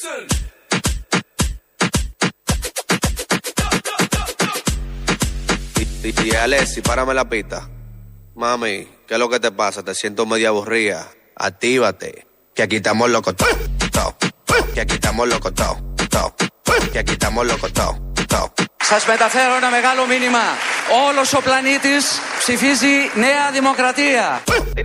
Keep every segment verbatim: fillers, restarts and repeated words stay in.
Y Alessi, párame la pista. Mami, ¿qué es lo que te pasa? Te siento medio aburrida. Actívate, que aquí estamos locos todos. Que aquí estamos locos todos. Και aquí estamos locos todos. Σας μεταφέρω ένα μεγάλο μήνυμα. Όλος ο πλανήτης ψηφίζει Νέα Δημοκρατία.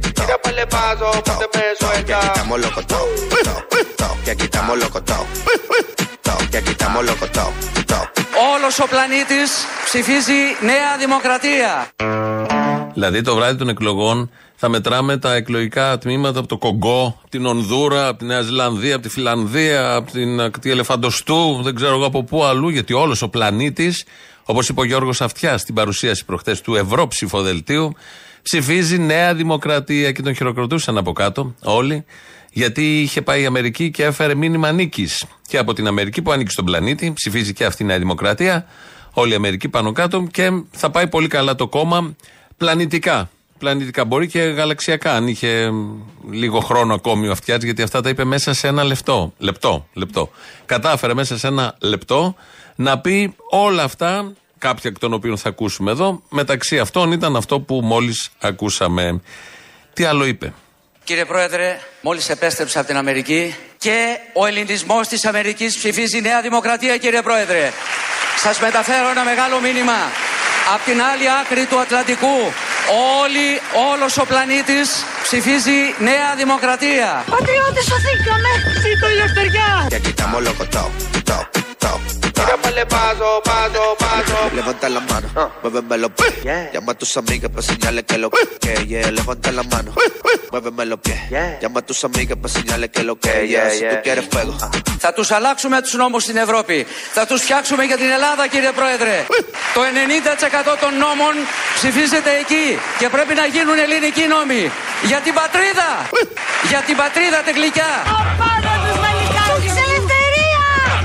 Και aquí estamos locos todos. Και aquí estamos locos todos. Και aquí estamos locos todos. Όλος ο πλανήτης ψηφίζει Νέα Δημοκρατία. Δηλαδή το βράδυ των εκλογών θα μετράμε τα εκλογικά τμήματα από το Κογκό, από την Ονδούρα, από τη Νέα Ζηλανδία, από τη Φιλανδία, από την ακτή Ελεφαντοστού, δεν ξέρω εγώ από πού αλλού, γιατί όλος ο πλανήτης, όπως είπε ο Γιώργος Αυτιάς στην παρουσίαση προχθές του Ευρωψηφοδελτίου, ψηφίζει Νέα Δημοκρατία και τον χειροκροτούσαν από κάτω όλοι, γιατί είχε πάει η Αμερική και έφερε μήνυμα νίκης. Και από την Αμερική που ανήκει στον πλανήτη, ψηφίζει και αυτή η Νέα Δημοκρατία, όλη η Αμερική πάνω κάτω και θα πάει πολύ καλά το κόμμα πλανητικά. Πλανητικά, μπορεί και γαλαξιακά, αν είχε λίγο χρόνο ακόμη ο Αυτιάς, γιατί αυτά τα είπε μέσα σε ένα λεπτό. Λεπτό, λεπτό. Κατάφερε μέσα σε ένα λεπτό να πει όλα αυτά, κάποια εκ των οποίων θα ακούσουμε εδώ. Μεταξύ αυτών ήταν αυτό που μόλις ακούσαμε. Τι άλλο είπε? Κύριε Πρόεδρε, μόλις επέστρεψα από την Αμερική και ο ελληνισμός της Αμερικής ψηφίζει Νέα Δημοκρατία, κύριε Πρόεδρε. Σας μεταφέρω ένα μεγάλο μήνυμα. Απ' την άλλη άκρη του Ατλαντικού, όλοι, όλος ο πλανήτης ψηφίζει Νέα Δημοκρατία. Πατριώτες, σωθήκαμε! Ζήτω η ελευθεριά! Και aquí estamos locos todos, todos, todos. Tírame paso, paso, paso. Levanta la mano, muéveme los pies. Llama a tus amigas para señalarles que lo que yeah. Levanta la mano, muéveme los pies. Llama a tus amigas para señalarles que lo que yeah. Si tú quieres fuego. Θα τους αλλάξουμε τους νόμους στην Ευρώπη. Θα τους φτιάξουμε για την Ελλάδα, κύριε Πρόεδρε. Το ενενήντα τοις εκατό των νόμων ψηφίζεται εκεί και πρέπει να γίνουν ελληνικοί νόμοι. Για την πατρίδα! Για την πατρίδα τη γλυκιά! Απάνω τους μαλλικάρους! Ελευθερία!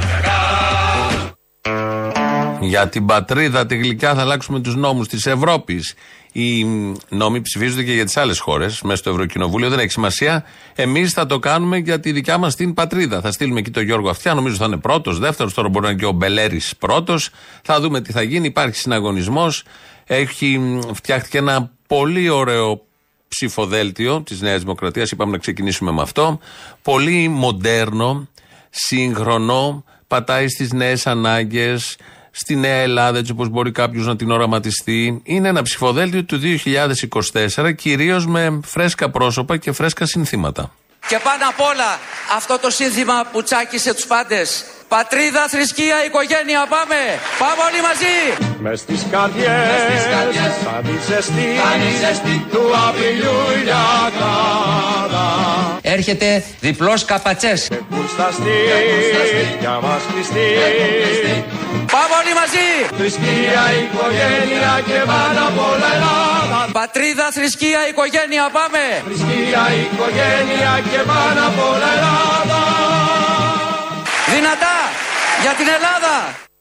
Για την πατρίδα τη γλυκιά θα αλλάξουμε τους νόμους της Ευρώπης. Οι νόμοι ψηφίζονται και για τις άλλες χώρες μέσα στο Ευρωκοινοβούλιο, δεν έχει σημασία. Εμείς θα το κάνουμε για τη δικιά μας την πατρίδα. Θα στείλουμε εκεί τον Γιώργο Αυτιά, νομίζω θα είναι πρώτος, δεύτερος, τώρα μπορεί να είναι και ο Μπελέρης πρώτος. Θα δούμε τι θα γίνει. Υπάρχει συναγωνισμός. Έχει φτιάχτηκε ένα πολύ ωραίο ψηφοδέλτιο της Νέας Δημοκρατίας. Είπαμε να ξεκινήσουμε με αυτό. Πολύ μοντέρνο, σύγχρονο, πατάει στις νέες ανάγκες, στη Νέα Ελλάδα, έτσι όπως μπορεί κάποιος να την οραματιστεί. Είναι ένα ψηφοδέλτιο του δύο χιλιάδες είκοσι τέσσερα, κυρίως με φρέσκα πρόσωπα και φρέσκα συνθήματα. Και πάνω απ' όλα αυτό το σύνθημα που τσάκισε τους πάντες. Πατρίδα, θρησκεία, οικογένεια, πάμε! Πάμε όλοι μαζί! Μες στις καρδιές θα τη ζεστή του απειλιού λιακάδα. Έρχεται διπλός καπατσές. Και κουρσταστή για μας κλειστή. Πάμε όλοι μαζί! Θρησκεία, οικογένεια και πάνω απ' όλα Ελλάδα. Πατρίδα, θρησκεία, οικογένεια, πάμε! Θρησκεία, οικογένεια και πάνω απ' όλα Ελλάδα. Δυνατά! Για την Ελλάδα!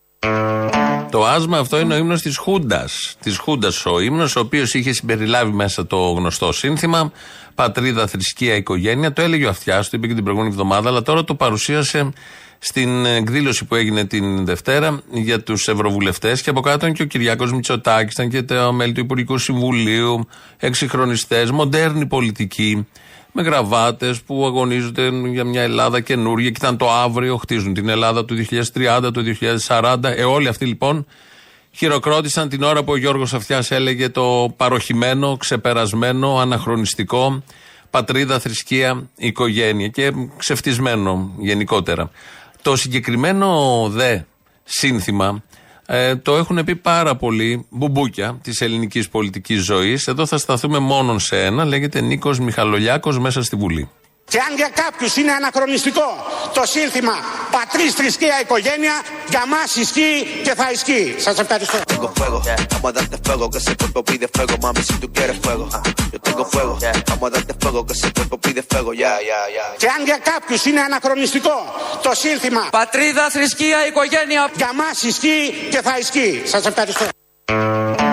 Το άσμα αυτό είναι ο ύμνος της Χούντας. Της Χούντας ο ύμνος, ο οποίος είχε συμπεριλάβει μέσα το γνωστό σύνθημα πατρίδα, θρησκεία, οικογένεια. Το έλεγε ο Αυτιάς, το είπε και την προηγούμενη εβδομάδα, αλλά τώρα το παρουσίασε στην εκδήλωση που έγινε την Δευτέρα για τους ευρωβουλευτές. Και από κάτω ήταν και ο Κυριάκος Μητσοτάκης, ήταν και τα μέλη του Υπουργικού Συμβουλίου, εξυγχρονιστές, μοντέρνη πολιτική, με γραβάτες που αγωνίζονται για μια Ελλάδα καινούργια και ήταν το αύριο, χτίζουν την Ελλάδα του δύο χιλιάδες τριάντα, του δύο χιλιάδες σαράντα. Ε, όλοι αυτοί λοιπόν χειροκρότησαν την ώρα που ο Γιώργος Αυτιάς έλεγε το παροχημένο, ξεπερασμένο, αναχρονιστικό πατρίδα, θρησκεία, οικογένεια και ξεφτισμένο γενικότερα. Το συγκεκριμένο δε σύνθημα Ε, το έχουν πει πάρα πολλοί μπουμπούκια της ελληνικής πολιτικής ζωής. Εδώ θα σταθούμε μόνον σε ένα, λέγεται Νίκος Μιχαλολιάκος μέσα στη Βουλή. Και αν για κάποιους είναι αναχρονιστικό το σύνθημα πατρίς, θρησκεία, οικογένεια, για μας ισχύει και θα ισχύει. Σας ευχαριστώ. Και αν για κάποιους είναι αναχρονιστικό το σύνθημα πατρίδα, θρησκεία, οικογένεια, για μας ισχύει και θα ισχύει. Σας ευχαριστώ.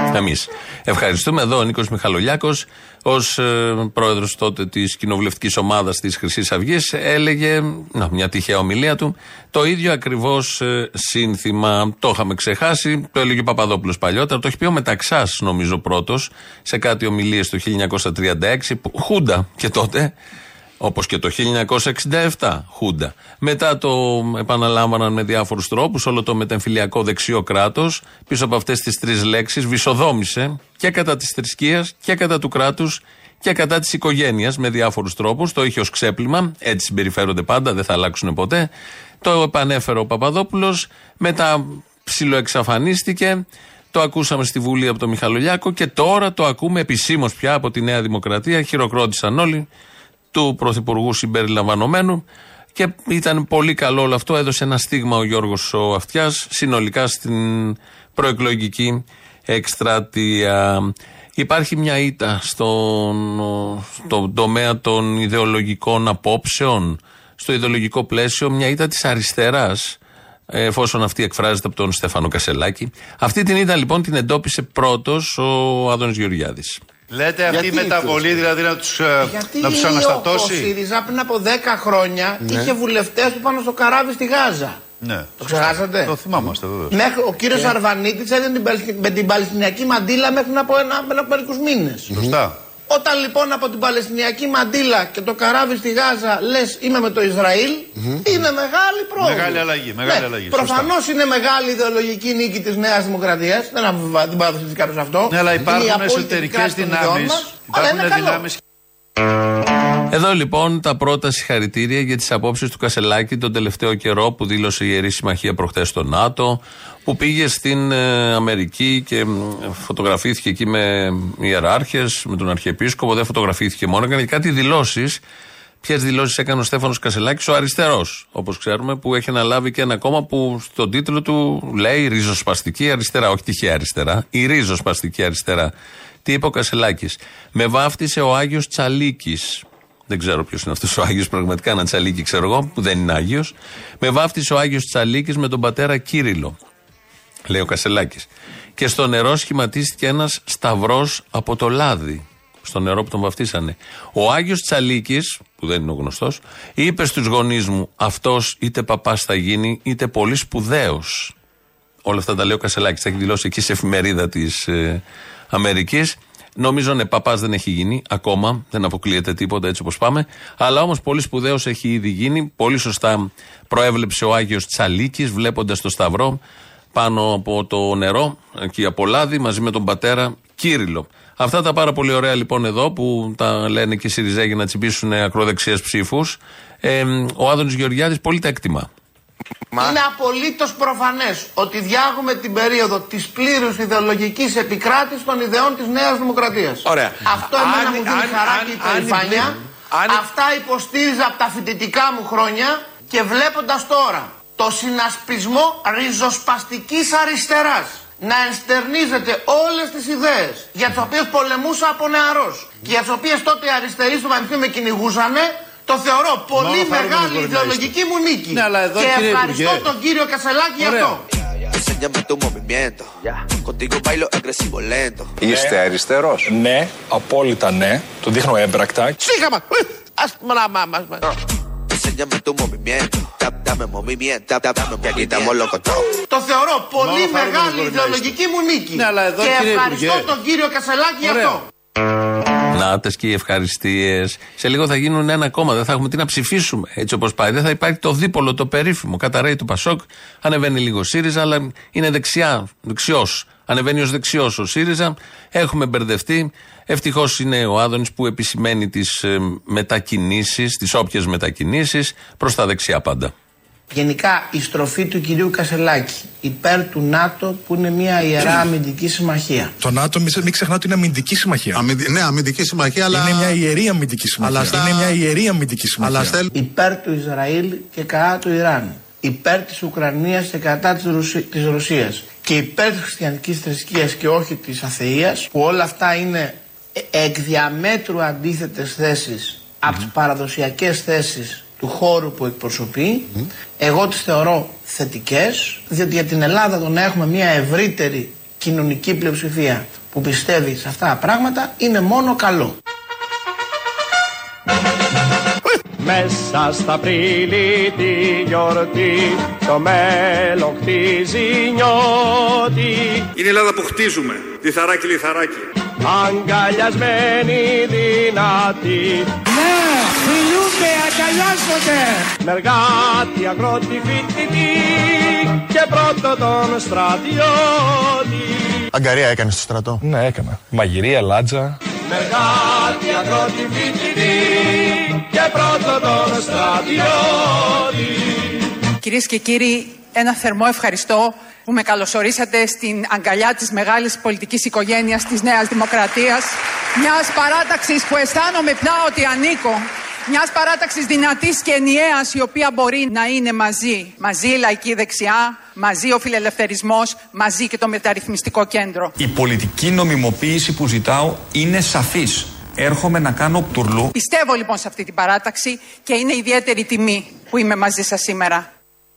Εμείς ευχαριστούμε. Εδώ ο Νίκος Μιχαλολιάκος, ως ε, πρόεδρος τότε της κοινοβουλευτικής ομάδας της Χρυσής Αυγής, έλεγε, να, μια τυχαία ομιλία του, το ίδιο ακριβώς ε, σύνθημα. Το είχαμε ξεχάσει, το έλεγε ο Παπαδόπουλος παλιότερα, το έχει πει ο Μεταξάς, νομίζω πρώτος, σε κάτι ομιλίες το χίλια εννιακόσια τριάντα έξι, που, Χούντα και τότε, όπως και το χίλια εννιακόσια εξήντα επτά, Χούντα. Μετά το επαναλάμβαναν με διάφορους τρόπους, όλο το μετεμφυλιακό δεξιό κράτος, πίσω από αυτές τις τρεις λέξεις, βυσοδόμησε και κατά της θρησκείας και κατά του κράτους και κατά της οικογένειας με διάφορους τρόπους. Το είχε ως ξέπλυμα, έτσι συμπεριφέρονται πάντα, δεν θα αλλάξουν ποτέ. Το επανέφερε ο Παπαδόπουλος, μετά ψιλοεξαφανίστηκε. Το ακούσαμε στη Βουλή από τον Μιχαλολιάκο και τώρα το ακούμε επισήμως πια από τη Νέα Δημοκρατία. Χειροκρότησαν όλοι, του Πρωθυπουργού συμπεριλαμβανομένου, και ήταν πολύ καλό όλο αυτό. Έδωσε ένα στίγμα ο Γιώργος ο Αυτιάς συνολικά στην προεκλογική εκστρατεία. Υπάρχει μια ήττα στον, στον τομέα των ιδεολογικών απόψεων, στο ιδεολογικό πλαίσιο, μια ήττα της αριστεράς, εφόσον αυτή εκφράζεται από τον Στέφανο Κασελάκη. Αυτή την ήττα λοιπόν την εντόπισε πρώτος ο Άδωνης Γεωργιάδης. Λέτε αυτή η μεταβολή δηλαδή να τους, να τους αναστατώσει. Γιατί ο ΣΥΡΙΖΑ πριν από δέκα χρόνια ναι. είχε βουλευτές που πάνω στο καράβι στη Γάζα. Ναι. Το ξεχάσατε? Το θυμάμαστε βέβαια. Μέχρι, ο κύριος yeah. Αρβανίτης έδινε με την Παλαιστινιακή μαντήλα μέχρι από, ένα, από μερικούς μήνες. Σωστά. Mm-hmm. Όταν λοιπόν από την Παλαιστινιακή μαντήλα και το καράβι στη Γάζα λες είμαι με το Ισραήλ, mm-hmm. είναι μεγάλη πρόοδο. Μεγάλη αλλαγή. Μεγάλη ναι, αλλαγή προφανώς είναι μεγάλη ιδεολογική νίκη της Νέας Δημοκρατίας. Δεν την παραδοθεί κάποιος αυτό. Ναι, αλλά υπάρχουν εσωτερικές δυνάμεις. Υπάρχουν δυνάμεις. Εδώ λοιπόν τα πρώτα συγχαρητήρια για τις απόψεις του Κασελάκη τον τελευταίο καιρό, που δήλωσε η Ιερή Συμμαχία προχτές στο ΝΑΤΟ, που πήγε στην ε, Αμερική και ε, φωτογραφήθηκε εκεί με ιεράρχες, με τον Αρχιεπίσκοπο. Δεν φωτογραφήθηκε μόνο, έκανε κάτι δηλώσεις. Ποιες δηλώσεις έκανε ο Στέφανος Κασελάκης, ο αριστερός, όπως ξέρουμε, που έχει αναλάβει και ένα κόμμα που στον τίτλο του λέει ριζοσπαστική αριστερά, όχι τυχαία αριστερά, η ριζοσπαστική αριστερά. Τι είπε ο Κασελάκης? Με βάφτισε ο Άγιος Τσαλίκης. Δεν ξέρω ποιος είναι αυτός ο Άγιος, πραγματικά ένα Τσαλίκη ξέρω εγώ, που δεν είναι Άγιος. Με βάφτισε ο Άγιος Τσαλίκης με τον πατέρα Κύριλλο, λέει ο Κασελάκης. Και στο νερό σχηματίστηκε ένας σταυρός από το λάδι. Στο νερό που τον βαφτίσανε. Ο Άγιος Τσαλίκης, που δεν είναι ο γνωστός, είπε στους γονείς μου, αυτός είτε παπάς θα γίνει, είτε πολύ σπουδαίος. Όλα αυτά τα λέει ο Κασελάκης. Τα έχει δηλώσει εκεί σε εφημερίδα της ε, Αμερικής. Νομίζω ναι, παπάς δεν έχει γίνει ακόμα, δεν αποκλείεται τίποτα έτσι όπως πάμε. Αλλά όμως πολύ σπουδαίος έχει ήδη γίνει. Πολύ σωστά προέβλεψε ο Άγιος Τσαλίκης, βλέποντας το σταυρό πάνω από το νερό, εκεί από λάδι, μαζί με τον πατέρα Κύριλλο. Αυτά τα πάρα πολύ ωραία λοιπόν εδώ που τα λένε και οι Σιριζέοι για να τσιμπήσουν ακροδεξιές ψήφους. Ε, ο Άδωνης Γεωργιάδης πολύ τα εκτιμά. Είναι απολύτως προφανές ότι διάγουμε την περίοδο της πλήρους ιδεολογικής επικράτησης των ιδεών της Νέας Δημοκρατίας. Ωραία. Αυτό εμένα μου δίνει χαρά και υπερηφάνεια. Αυτά υποστήριζα από τα φοιτητικά μου χρόνια και βλέποντας τώρα το συνασπισμό ριζοσπαστικής αριστεράς να ενστερνίζεται όλες τις ιδέες για τις οποίες πολεμούσα από νεαρός και για τις οποίες τότε οι αριστεροί στο Πανεπιστήμιο με κυνηγούσανε, το θεωρώ πολύ Μόνο μεγάλη ιδεολογική μου νίκη. Ναι, αλλά εδώ, και κύριε ευχαριστώ Υπουργέ. τον κύριο Κασελάκη για αυτό. Είστε αριστερός? Ναι, απόλυτα ναι. Το δείχνω έμπρακτα. Σύγχαμα! Ας Το θεωρώ πολύ μεγάλη ιδεολογική μου νίκη. Ναι, αλλά εδώ, και κύριε ευχαριστώ Υπουργέ. τον κύριο Κασελάκη για αυτό. Νάτες και οι ευχαριστίες. Σε λίγο θα γίνουν ένα κόμμα, δεν θα έχουμε τι να ψηφίσουμε. Έτσι όπως πάει, δεν θα υπάρχει το δίπολο, το περίφημο. Καταραίει του Πασόκ, ανεβαίνει λίγο ΣΥΡΙΖΑ, αλλά είναι δεξιά, δεξιός. Ανεβαίνει ως δεξιός ο ΣΥΡΙΖΑ. Έχουμε μπερδευτεί. Ευτυχώς είναι ο Άδωνης που επισημαίνει τις ε, μετακινήσεις, τις όποιες μετακινήσεις, προς τα δεξιά πάντα. Γενικά η στροφή του κυρίου Κασελάκη υπέρ του ΝΑΤΟ, που είναι μια ιερά αμυντική συμμαχία. Το ΝΑΤΟ, μην, μην ξεχνάτε, είναι αμυντική συμμαχία. Αμυντι... Ναι, αμυντική συμμαχία, αλλά. Είναι μια ιερή αμυντική συμμαχία. Αλλά... Είναι μια ιερή αμυντική συμμαχία. Αλλά... Υπέρ του Ισραήλ και κατά του Ιράν. Υπέρ της Ουκρανίας και κατά της, Ρουσι... της Ρωσίας. Και υπέρ της χριστιανικής θρησκείας και όχι της αθείας, που όλα αυτά είναι εκ διαμέτρου αντίθετες θέσεις mm-hmm. από τις παραδοσιακές θέσεις του χώρου που εκπροσωπεί. Mm-hmm. Εγώ τις θεωρώ θετικές, διότι για την Ελλάδα το να έχουμε μια ευρύτερη κοινωνική πλειοψηφία που πιστεύει σε αυτά τα πράγματα είναι μόνο καλό. Μέσα στα Απρίλη τη γιορτή, το μέλλον χτίζει νιώτη. Είναι η Ελλάδα που χτίζουμε, λιθαράκι λιθαράκι. Αγκαλιασμένοι δυνατοί. Ναι, φιλούνται, αγκαλιάζονται. Μεργάτη, αγρότη, φοιτητή και πρώτο τον στρατιώτη. Αγκαρία έκανες στο στρατό? Ναι, έκανα. Μαγειρία, λάτζα. Μεργάτη, αγρότη, φοιτητή και πρώτο τον στρατιώτη. Κυρίες και κύριοι, ένα θερμό ευχαριστώ που με καλωσορίσατε στην αγκαλιά της μεγάλης πολιτικής οικογένειας της Νέας Δημοκρατίας, μιας παράταξης που αισθάνομαι πια ότι ανήκω, μιας παράταξης δυνατής και ενιαίας, η οποία μπορεί να είναι μαζί. Μαζί η λαϊκή δεξιά, μαζί ο φιλελευθερισμός, μαζί και το μεταρρυθμιστικό κέντρο. Η πολιτική νομιμοποίηση που ζητάω είναι σαφής. Έρχομαι να κάνω τουρλού. Πιστεύω λοιπόν σε αυτή την παράταξη και είναι ιδιαίτερη τιμή που είμαι μαζί σας σήμερα.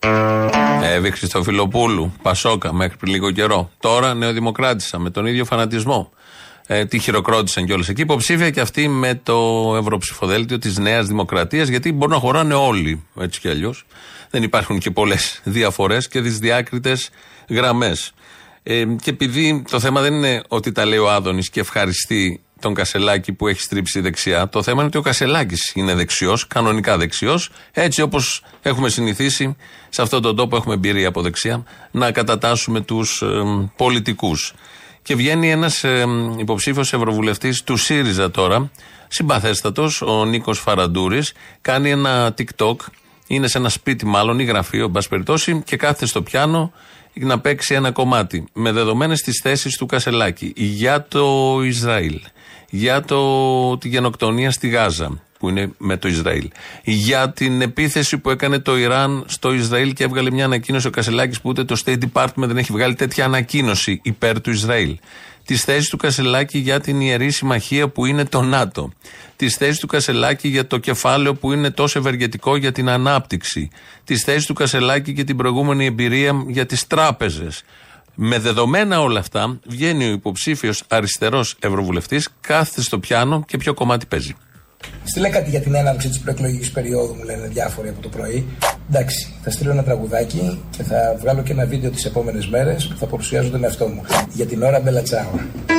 Εύη Χριστοφιλοπούλου, Πασόκα μέχρι πριν λίγο καιρό. Τώρα νεοδημοκράτησα με τον ίδιο φανατισμό. Ε, τη χειροκρότησαν κιόλας εκεί. Υποψήφια και αυτή με το ευρωψηφοδέλτιο της Νέας Δημοκρατίας, γιατί μπορούν να χωράνε όλοι έτσι κι αλλιώς. Δεν υπάρχουν και πολλές διαφορές και δυσδιάκριτες γραμμές. Ε, και επειδή το θέμα δεν είναι ότι τα λέει ο Άδωνης και ευχαριστεί τον Κασελάκη που έχει στρίψει δεξιά. Το θέμα είναι ότι ο Κασελάκης είναι δεξιός, κανονικά δεξιός, έτσι όπως έχουμε συνηθίσει σε αυτόν τον τόπο, έχουμε εμπειρία από δεξιά, να κατατάσσουμε τους ε, πολιτικούς. Και βγαίνει ένας ε, υποψήφιος ευρωβουλευτής του ΣΥΡΙΖΑ τώρα, συμπαθέστατος, ο Νίκος Φαραντούρης, κάνει ένα TikTok, είναι σε ένα σπίτι μάλλον ή γραφείο, εν πάση περιπτώσει, και κάθεται στο πιάνο να παίξει ένα κομμάτι με δεδομένες τις θέσεις του Κασελάκη για το Ισραήλ, για το, τη γενοκτονία στη Γάζα που είναι με το Ισραήλ, για την επίθεση που έκανε το Ιράν στο Ισραήλ και έβγαλε μια ανακοίνωση ο Κασελάκης που ούτε το State Department δεν έχει βγάλει τέτοια ανακοίνωση υπέρ του Ισραήλ. Τις θέσεις του Κασελάκη για την ιερή συμμαχία που είναι το ΝΑΤΟ. Τις θέσεις του Κασελάκη για το κεφάλαιο που είναι τόσο ευεργετικό για την ανάπτυξη. Τις θέσεις του Κασελάκη για την προηγούμενη εμπειρία για τις τράπεζες. Με δεδομένα όλα αυτά, βγαίνει ο υποψήφιος αριστερός ευρωβουλευτής, κάθεται στο πιάνο και ποιο κομμάτι παίζει. Στείλε κάτι για την έναρξη της προεκλογικής περίοδου, μου λένε διάφοροι από το πρωί. Εντάξει, θα στείλω ένα τραγουδάκι και θα βγάλω και ένα βίντεο τις επόμενες μέρες που θα παρουσιάζω τον εαυτό μου. Για την ώρα μπέλα τσάου.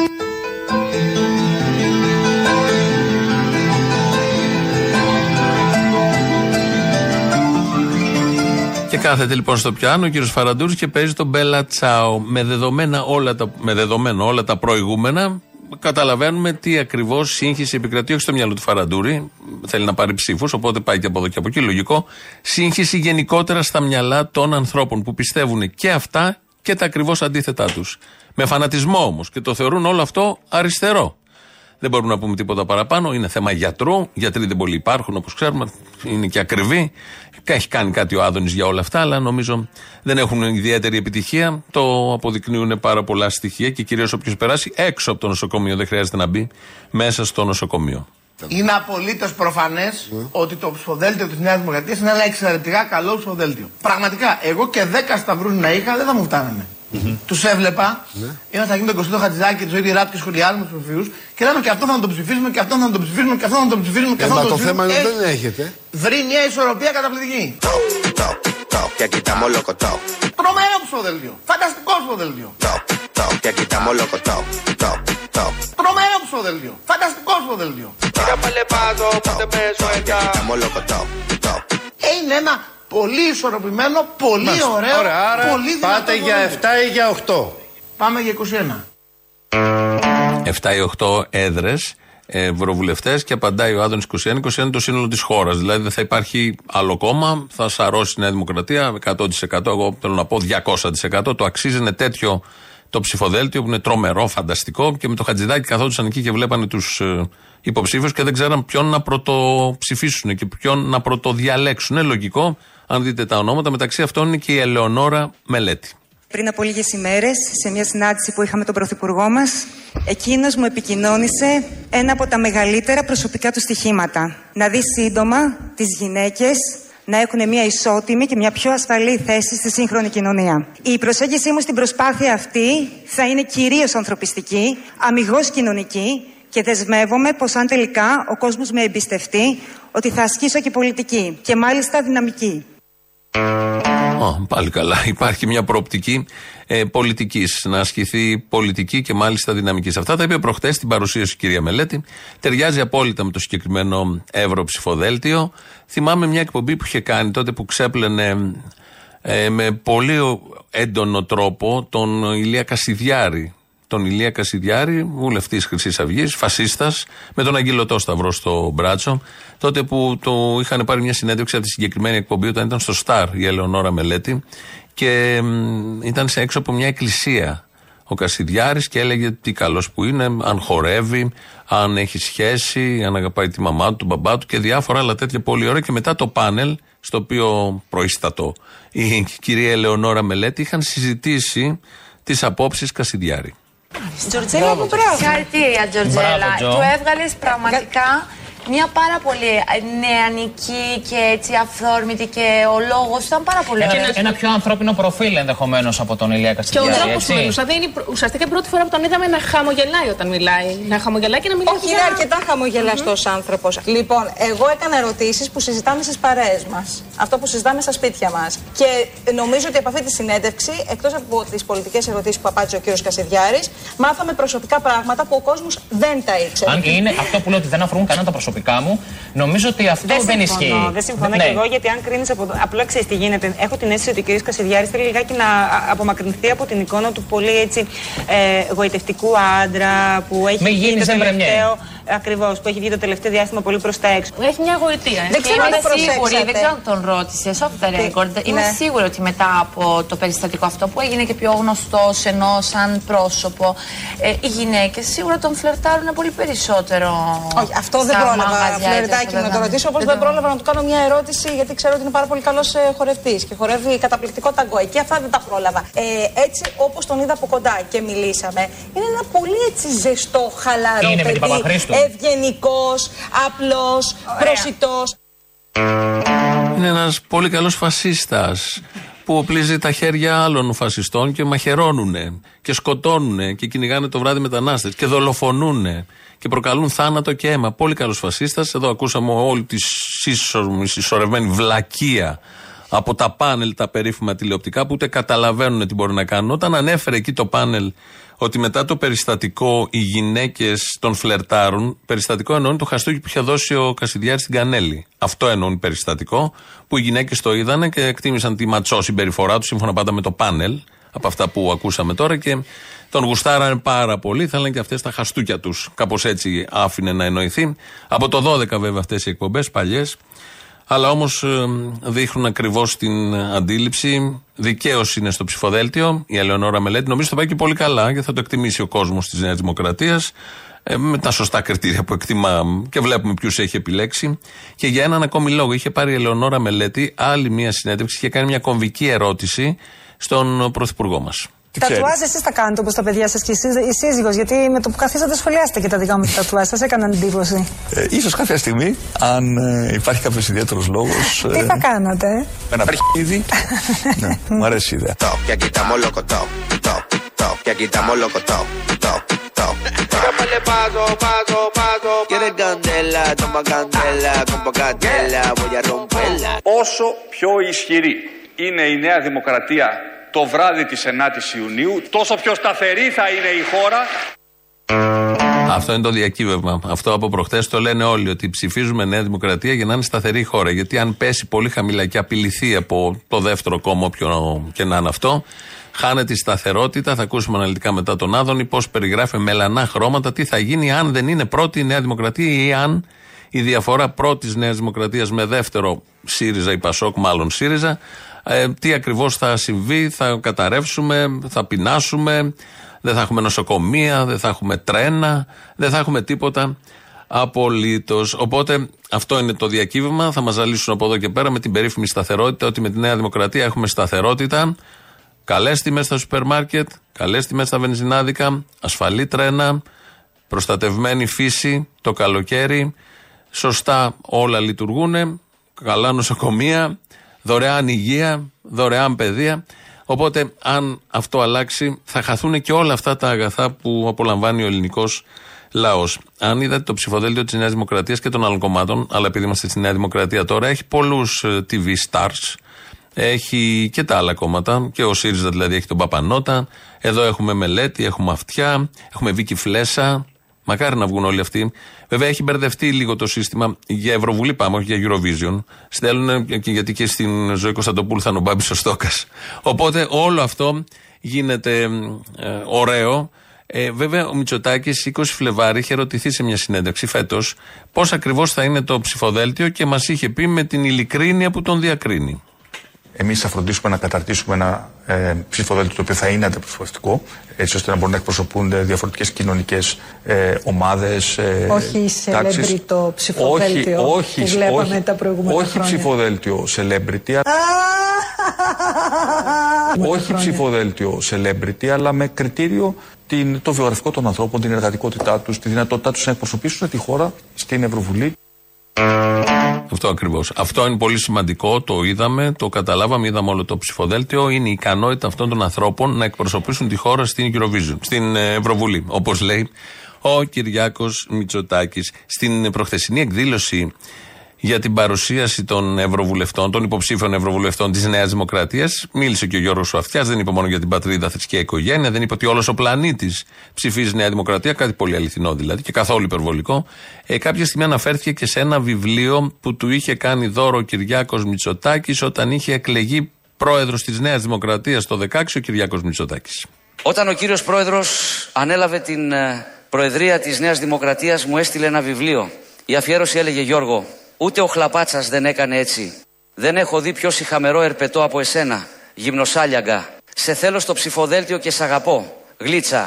Και κάθεται λοιπόν στο πιάνο ο κύριος Φαραντούρης και παίζει τον Μπέλα Τσάο. Με δεδομένα όλα τα, με δεδομένα όλα τα προηγούμενα, καταλαβαίνουμε τι ακριβώς σύγχυση επικρατεί, όχι στο μυαλό του Φαραντούρη. Θέλει να πάρει ψήφους, οπότε πάει και από εδώ και από εκεί. Λογικό. Σύγχυση γενικότερα στα μυαλά των ανθρώπων που πιστεύουν και αυτά και τα ακριβώς αντίθετά τους. Με φανατισμό όμως και το θεωρούν όλο αυτό αριστερό. Δεν μπορούμε να πούμε τίποτα παραπάνω. Είναι θέμα γιατρού. Γιατροί δεν πολλοί υπάρχουν, όπως ξέρουμε. Είναι και ακριβοί. Έχει κάνει κάτι ο Άδωνης για όλα αυτά, αλλά νομίζω δεν έχουν ιδιαίτερη επιτυχία. Το αποδεικνύουν πάρα πολλά στοιχεία και κυρίως όποιος περάσει έξω από το νοσοκομείο. Δεν χρειάζεται να μπει μέσα στο νοσοκομείο. Είναι απολύτως προφανές mm. ότι το ψηφοδέλτιο της Νέας Δημοκρατίας είναι ένα εξαιρετικά καλό ψηφοδέλτιο. Πραγματικά, εγώ και δέκα σταυρούς να είχα δεν θα μου φτάνανε. Mm-hmm. Τους έβλεπα, mm-hmm. ένα θα γίνει τον Κωστό Χατζηδάκη και του Ζώη Ράπ και σχολιάζουμε τους ψηφίους και λέμε και αυτό θα τον ψηφίσουμε και αυτό θα τον ψηφίσουμε και αυτό θα τον ψηφίσουμε και αυτό θα τον ψηφίσουμε. Το θέμα είναι δεν έχετε. Βρει μια ισορροπία καταπληκτική. Τρομερό ψηφοδέλτιο. Φανταστικό ψηφοδέλτιο. Τρομερό ψηφοδέλτιο. Φανταστικό ψηφοδέλτιο. Είναι ένα πολύ ισορροπημένο, πολύ Μάλιστα. ωραίο, Ωραία, άρα πολύ δυνατό. Πάτε για επτά ή για οκτώ. Πάμε για είκοσι ένα. επτά ή οκτώ έδρες, ευρωβουλευτές, και απαντάει ο Άδωνης είκοσι ένα. είκοσι ένα είναι το σύνολο της χώρας. Δηλαδή δεν θα υπάρχει άλλο κόμμα, θα σαρώσει η Νέα Δημοκρατία εκατό τοις εκατό. Εγώ θέλω να πω διακόσια τοις εκατό. Το αξίζει, είναι τέτοιο το ψηφοδέλτιο που είναι τρομερό, φανταστικό. Και με το Χατζηδάκη καθόντουσαν εκεί και βλέπανε τους ε, υποψήφιους και δεν ξέραν ποιον να πρωτοψηφίσουν και ποιον να πρωτοδιαλέξουν. Είναι λογικό, αν δείτε τα ονόματα. Μεταξύ αυτών είναι και η Ελεονόρα Μελέτη. Πριν από λίγες ημέρες, σε μια συνάντηση που είχαμε τον Πρωθυπουργό μας, εκείνος μου επικοινώνησε ένα από τα μεγαλύτερα προσωπικά του στοιχήματα. Να δει σύντομα τις γυναίκες να έχουν μια ισότιμη και μια πιο ασφαλή θέση στη σύγχρονη κοινωνία. Η προσέγγιση μου στην προσπάθεια αυτή θα είναι κυρίως ανθρωπιστική, αμιγώς κοινωνική και δεσμεύομαι πως αν τελικά ο κόσμος με εμπιστευτεί, ότι θα ασκήσω και πολιτική και μάλιστα δυναμική. Oh, πάλι καλά. Υπάρχει μια προοπτική ε, πολιτικής. Να ασκηθεί πολιτική και μάλιστα δυναμική. Αυτά τα είπε προχτές στην παρουσίαση η κυρία Μελέτη. Ταιριάζει απόλυτα με το συγκεκριμένο ευρωψηφοδέλτιο. Θυμάμαι μια εκπομπή που είχε κάνει τότε που ξέπλαινε ε, με πολύ έντονο τρόπο τον Ηλία Κασιδιάρη. Τον Ηλία Κασιδιάρη, βουλευτής Χρυσής Αυγής, φασίστας, με τον Αγγελωτό Σταυρό στο μπράτσο. Τότε που το είχαν πάρει μια συνέντευξη από τη συγκεκριμένη εκπομπή, όταν ήταν στο Σταρ η Ελεονόρα Μελέτη και μ, ήταν σε έξω από μια εκκλησία ο Κασιδιάρης και έλεγε τι καλός που είναι, αν χορεύει, αν έχει σχέση, αν αγαπάει τη μαμά του, τον μπαμπά του και διάφορα άλλα τέτοια πολύ ωραία. Και μετά το πάνελ, στο οποίο προείστατο η κυρία Ελεονόρα Μελέτη, είχαν συζητήσει τις απόψεις Κασιδιάρη. Τζορτζέλα μου, μπράβο. Συγχαρητήρια, Τζορτζέλα. Του έβγαλες πραγματικά μια πάρα πολύ νεανική και έτσι αυθόρμητη και ο λόγος ήταν πάρα πολύ ωραίος. Ένα, ένα πιο ανθρώπινο προφίλ ενδεχομένως από τον Ηλία Κασιδιάρη. Και ο τρόπος που μιλούσε. Δηλαδή είναι ουσιαστικά η πρώτη φορά που τον είδαμε να χαμογελάει όταν μιλάει. Να χαμογελάει και να μιλάει. Όχι, είναι αρκετά χαμογελαστός mm-hmm. άνθρωπος. Λοιπόν, εγώ έκανα ερωτήσεις που συζητάμε στις παρέες μας. Αυτό που συζητάμε στα σπίτια μας. Και νομίζω ότι από αυτή τη συνέντευξη, εκτός από τις πολιτικές ερωτήσεις που απάντησε ο κ. Κασιδιάρης, μάθαμε προσωπικά πράγματα που ο κόσμος δεν τα ήξερε. Αν και είναι αυτό που λέω ότι δεν αφορούν κανένα τα προσωπικά. Μου, νομίζω ότι αυτό δεν, δεν ισχύει. Δεν συμφωνώ ναι. και εγώ, γιατί αν κρίνεις από το. Απλά ξέρεις τι γίνεται. Έχω την αίσθηση ότι ο κ. Κασιδιάρης θέλει λιγάκι να απομακρυνθεί από την εικόνα του πολύ έτσι ε, γοητευτικού άντρα που έχει βγει το τελευταίο. Ακριβώς, που έχει βγει το τελευταίο διάστημα πολύ προς τα έξω. Έχει μια γοητεία. Δεν ξέρω αν σίγουρη, δεν ξέρω αν τον ρώτησες, off the record. Είμαι ναι. σίγουρη ότι μετά από το περιστατικό αυτό που έγινε και πιο γνωστός ενώ σαν πρόσωπο, ε, οι γυναίκες σίγουρα τον φλερτάρουν πολύ περισσότερο. Όχι, αυτό δεν πρόλαβα φλερτάκι να το ρωτήσω, όπως δεν πρόλαβα να του κάνω μια ερώτηση, γιατί ξέρω ότι είναι πάρα πολύ καλός χορευτής και χορεύει καταπληκτικό ταγκό. Εκεί αυτά δεν τα πρόλαβα. Ε, έτσι όπως τον είδα από κοντά και μιλήσαμε, είναι ένα πολύ έτσι ζεστό, χαλαρό είναι παιδί. Με ευγενικός, απλός, προσιτός. Είναι ένας πολύ καλός φασίστας που οπλίζει τα χέρια άλλων φασιστών και μαχαιρώνουνε και σκοτώνουνε και κυνηγάνε το βράδυ μετανάστες και δολοφονούνε και προκαλούν θάνατο και αίμα. Πολύ καλός φασίστας. Εδώ ακούσαμε όλη τη συσσωρευμένη βλακεία από τα πάνελ τα περίφημα τηλεοπτικά που ούτε καταλαβαίνουν τι μπορεί να κάνουν. Όταν ανέφερε εκεί το πάνελ ότι μετά το περιστατικό οι γυναίκες τον φλερτάρουν, περιστατικό εννοούν το χαστούκι που είχε δώσει ο Κασιδιάρης στην Κανέλη. Αυτό εννοούν περιστατικό, που οι γυναίκες το είδανε και εκτίμησαν τη ματσό συμπεριφορά του, σύμφωνα πάντα με το πάνελ, από αυτά που ακούσαμε τώρα, και τον γουστάρανε πάρα πολύ. Θέλανε και αυτές τα χαστούκια τους. Κάπως έτσι άφηνε να εννοηθεί. Από το δώδεκα βέβαια αυτές οι εκπομπές, παλιές. Αλλά όμως ε, δείχνουν ακριβώς την αντίληψη. Δικαίως είναι στο ψηφοδέλτιο η Ελεονόρα Μελέτη. Νομίζω θα πάει και πολύ καλά και θα το εκτιμήσει ο κόσμος της Νέας Δημοκρατίας ε, με τα σωστά κριτήρια που εκτιμά και βλέπουμε ποιους έχει επιλέξει. Και για έναν ακόμη λόγο είχε πάρει η Ελεονόρα Μελέτη άλλη μια συνέντευξη, είχε κάνει μια κομβική ερώτηση στον Πρωθυπουργό μας. Τατουάζ εσείς τα κάνετε όπως τα παιδιά σας και εσείς, η σύζυγος, γιατί με το που καθίσατε σχολιάσετε και τα δικά μου τατουάζ, σας έκαναν εντύπωση. Ε, ίσως κάποια στιγμή, αν ε, υπάρχει κάποιος ιδιαίτερος λόγος. Τι ε, θα κάνατε? Ένα αρχίδι. Ναι, μου αρέσει η ιδέα. Όσο πιο ισχυρή είναι η Νέα Δημοκρατία το βράδυ της ενάτης Ιουνίου, τόσο πιο σταθερή θα είναι η χώρα. Αυτό είναι το διακύβευμα. Αυτό από προχτές το λένε όλοι, ότι ψηφίζουμε Νέα Δημοκρατία για να είναι σταθερή η χώρα. Γιατί αν πέσει πολύ χαμηλά και απειληθεί από το δεύτερο κόμμα, όποιο και να είναι αυτό, χάνεται η σταθερότητα. Θα ακούσουμε αναλυτικά μετά τον Άδωνη πώς περιγράφει μελανά χρώματα τι θα γίνει αν δεν είναι πρώτη η Νέα Δημοκρατία ή αν η διαφορά πρώτης Νέας Δημοκρατίας με δεύτερο ΣΥΡΙΖΑ ή ΠΑΣΟΚ, μάλλον ΣΥΡΙΖΑ. Ε, τι ακριβώς θα συμβεί, θα καταρρεύσουμε, θα πεινάσουμε, δεν θα έχουμε νοσοκομεία, δεν θα έχουμε τρένα, δεν θα έχουμε τίποτα απολύτως. Οπότε αυτό είναι το διακύβευμα, θα μας ζαλίσουν από εδώ και πέρα με την περίφημη σταθερότητα, ότι με τη Νέα Δημοκρατία έχουμε σταθερότητα, καλές τιμές στα σούπερ μάρκετ, καλές τιμές στα βενζινάδικα, ασφαλή τρένα, προστατευμένη φύση το καλοκαίρι, σωστά όλα λειτουργούν. καλά νοσοκομεία, δωρεάν υγεία, δωρεάν παιδεία. Οπότε, αν αυτό αλλάξει, θα χαθούν και όλα αυτά τα αγαθά που απολαμβάνει ο ελληνικός λαός. Αν είδατε το ψηφοδέλτιο της Νέας Δημοκρατίας και των άλλων κομμάτων, αλλά επειδή είμαστε στη Νέα Δημοκρατία τώρα, έχει πολλούς τι βι stars. Έχει και τα άλλα κόμματα, και ο ΣΥΡΙΖΑ δηλαδή έχει τον Παπανότα. Εδώ έχουμε Μελέτη, έχουμε Αυτιά, έχουμε Βίκη Φλέσσα. Μακάρι να βγουν όλοι αυτοί. Βέβαια έχει μπερδευτεί λίγο το σύστημα. Για Ευρωβουλή πάμε, όχι για Eurovision. Στέλνουν, και γιατί και στην Ζωή Κωνσταντοπούλου θα είναι ο Μπάμπης ο Στόκας. Οπότε όλο αυτό γίνεται ε, ωραίο. Ε, βέβαια ο Μητσοτάκης είκοσι Φλεβάρι είχε ρωτηθεί σε μια συνέντευξη φέτος πώς ακριβώς θα είναι το ψηφοδέλτιο και μας είχε πει με την ειλικρίνεια που τον διακρίνει. Εμείς θα φροντίσουμε να καταρτήσουμε ένα ε, ψηφοδέλτιο το οποίο θα είναι αντιπροσωπευτικό, έτσι ώστε να μπορούν να εκπροσωπούν διαφορετικές κοινωνικές ε, ομάδες. Ε, όχι celebrity το ψηφοδέλτιο όχι, που βλέπαμε όχι, τα προηγούμενα όχι χρόνια. Όχι ψηφοδέλτιο celebrity, όχι ψηφοδέλτιο celebrity, αλλά με κριτήριο την, το βιογραφικό των ανθρώπων, την εργατικότητά τους, τη δυνατότητά τους να εκπροσωπήσουν τη χώρα στην Ευρωβουλή. Αυτό ακριβώς. Αυτό είναι πολύ σημαντικό. Το είδαμε, το καταλάβαμε, είδαμε όλο το ψηφοδέλτιο. Είναι η ικανότητα αυτών των ανθρώπων να εκπροσωπήσουν τη χώρα στην Eurovision, στην Ευρωβουλή. Όπως λέει ο Κυριάκος Μητσοτάκης. Στην προχθεσινή εκδήλωση για την παρουσίαση των ευρωβουλευτών, των υποψήφιων ευρωβουλευτών της Νέας Δημοκρατίας, μίλησε και ο Γιώργος Αυτιάς. Δεν είπε μόνο για την πατρίδα, θρησκεία, οικογένεια, δεν είπε ότι όλος ο πλανήτης ψηφίζει Νέα Δημοκρατία, κάτι πολύ αληθινό δηλαδή και καθόλου υπερβολικό. Ε, κάποια στιγμή αναφέρθηκε και σε ένα βιβλίο που του είχε κάνει δώρο ο Κυριάκος Μητσοτάκης όταν είχε εκλεγεί πρόεδρος της Νέας Δημοκρατίας το δεκαέξι ο Κυριάκος Μητσοτάκης. Όταν ο κύριος πρόεδρος ανέλαβε την προεδρία της Νέας Δημοκρατίας, μου έστειλε ένα βιβλίο. Η αφιέρωση έλεγε: Γιώργο, ούτε ο Χλαπάτσας δεν έκανε έτσι. Δεν έχω δει πιο σιχαμερό ερπετό από εσένα. Γυμνοσάλιαγκα. Σε θέλω στο ψηφοδέλτιο και σ' αγαπώ. Γλίτσα.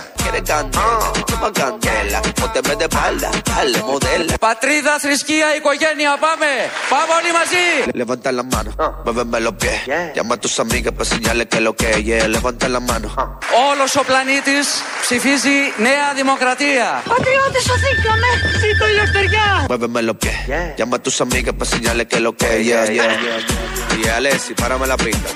Πατρίδα, θρησκεία, οικογένεια, πάμε! Πάμε όλοι μαζί! Levanta la mano, muéveme los pies. Llama a tus amigas para señales que lo que yeah. Levanta la mano. Όλος ο πλανήτης ψηφίζει Νέα Δημοκρατία. Πατριώτες, σωθήκαμε! Ζήτω η ελευθεριά! Muéveme los pies. Llama a tus amigas para señales que lo que yeah, yeah. Y Alessi, párame la pista.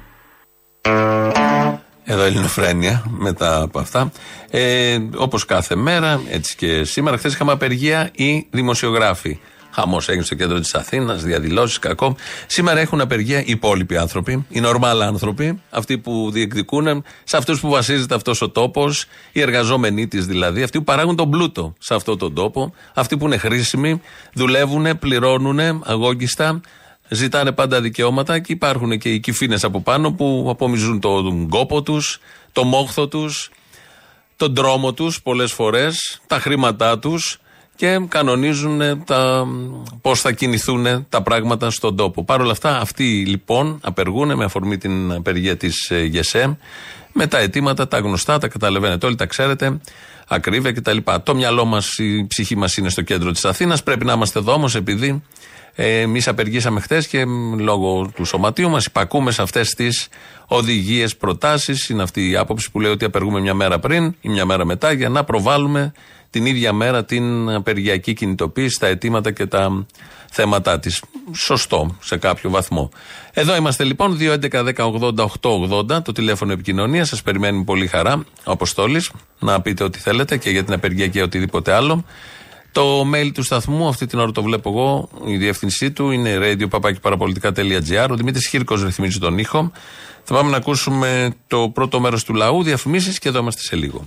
Εδώ Ελληνοφρένεια μετά από αυτά. Ε, όπως κάθε μέρα, έτσι και σήμερα. Χθες είχαμε απεργία οι δημοσιογράφοι. Χαμός έγινε στο κέντρο της Αθήνας, διαδηλώσεις, κακό. Σήμερα έχουν απεργία οι υπόλοιποι άνθρωποι, οι νορμάλ άνθρωποι, αυτοί που διεκδικούν, σε αυτούς που βασίζεται αυτός ο τόπος, οι εργαζόμενοι της δηλαδή, αυτοί που παράγουν τον πλούτο σε αυτόν τον τόπο, αυτοί που είναι χρήσιμοι, δουλεύουν, πληρώνουν αγόγγιστα. Ζητάνε πάντα δικαιώματα και υπάρχουν και οι κυφίνες από πάνω που απομυζούν τον κόπο τους, το μόχθο τους, τον δρόμο τους πολλές φορές, τα χρήματά τους και κανονίζουν τα, πώς θα κινηθούν τα πράγματα στον τόπο. Παρ' όλα αυτά αυτοί λοιπόν απεργούν με αφορμή την απεργία της ΓΕΣΕ με τα αιτήματα, τα γνωστά, τα καταλαβαίνετε όλοι, τα ξέρετε, ακρίβεια κτλ. Το μυαλό μας, η ψυχή μας είναι στο κέντρο της Αθήνας, πρέπει να είμαστε εδώ όμως επειδή εμείς απεργήσαμε χθες και λόγω του σωματείου μας υπακούμε σε αυτές τις οδηγίες, προτάσεις. Είναι αυτή η άποψη που λέει ότι απεργούμε μια μέρα πριν ή μια μέρα μετά για να προβάλλουμε την ίδια μέρα την απεργιακή κινητοποίηση, τα αιτήματα και τα θέματα της. Σωστό σε κάποιο βαθμό. Εδώ είμαστε λοιπόν, δύο έντεκα δέκα ογδόντα οκτώ ογδόντα, το τηλέφωνο επικοινωνία. Σας περιμένει πολύ χαρά ο Αποστόλης να πείτε ό,τι θέλετε και για την απεργία και οτιδήποτε άλλο. Το mail του σταθμού, αυτή την ώρα το βλέπω εγώ, η διεύθυνσή του είναι radio παπάκι παραπολιτικά τελεία τζι άρ. Ο Δημήτρης Χίρκος ρυθμίζει τον ήχο. Θα πάμε να ακούσουμε το πρώτο μέρος του λαού, διαφημίσεις και εδώ είμαστε σε λίγο.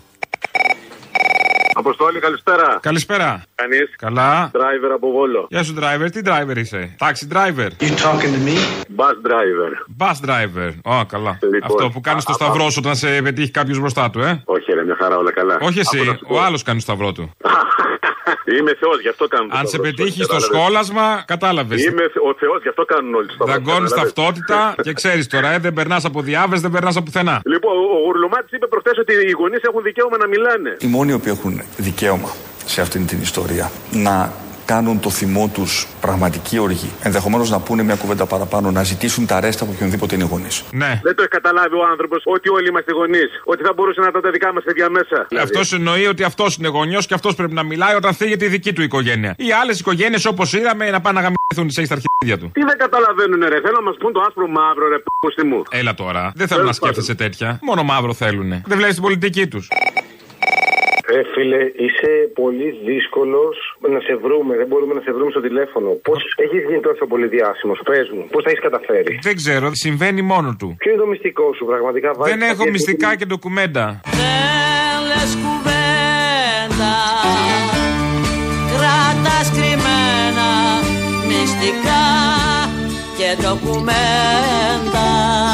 Αποστόλη, καλησπέρα. Καλησπέρα. Κανείς? Καλά. Driver από Βόλο. Γεια σου, driver. Τι driver είσαι? Taxi driver. You talking to me? Bus driver. Bus driver. Ω, oh, καλά. Λοιπόν, αυτό που κάνει το σταυρό σου όταν σε πετύχει κάποιος μπροστά του, ε. Όχι, ρε, μια χαρά, όλα καλά. Όχι εσύ, ο άλλος κάνει το σταυρό του. Είμαι Θεός, γι' αυτό κάνω. Αν σε πετύχει στο σχόλασμα, κατάλαβες. Είμαι ο Θεός, γι' αυτό κάνουν όλοι στο σταυρό. Δαγκώνεις ταυτότητα και ξέρεις τώρα, ε, δεν περνάς από διάβες, δεν περνάς από πουθενά. Λοιπόν, ο Γουρλουμάτης είπε προχθές ότι οι γονείς έχουν δικαίωμα να μιλάνε. Οι μόνοι που έχουν δικαίωμα σε αυτήν την ιστορία να κάνουν το θυμό τους πραγματική οργή. Ενδεχομένως να πούνε μια κουβέντα παραπάνω, να ζητήσουν τα ρέστα από οποιονδήποτε είναι γονείς. Ναι. Δεν το έχει καταλάβει ο άνθρωπος ότι όλοι είμαστε γονείς. Ότι θα μπορούσε να τα τα δικά μας παιδιά μέσα. Αυτός εννοεί ότι αυτός είναι γονιός και αυτός πρέπει να μιλάει όταν θίγεται η δική του οικογένεια. Οι άλλες οικογένειες, όπως είδαμε, να πάνε να γαμηθούν τις στα αρχίδια του. Τι δεν καταλαβαίνουν, ρε. Θέλω να μας πούν το άσπρο μαύρο, ρε. Πούστη μου. Έλα τώρα. Δεν θέλω να σκέφτεσαι τέτοια. Μόνο μαύρο θέλουνε. Δεν βλέπεις την πολιτική τους. Ε, φίλε, είσαι πολύ δύσκολος να σε βρούμε. Δεν μπορούμε να σε βρούμε στο τηλέφωνο. Πώς έχεις γίνει τόσο πολύ διάσημος, πες μου, πώς τα έχεις καταφέρει? Δεν ξέρω, συμβαίνει μόνο του. Ποιο είναι το μυστικό σου, πραγματικά? Δεν έχω μυστικά και ντοκουμέντα. Δεν λες κουβέντα, κράτας κρυμμένα μυστικά και ντοκουμέντα.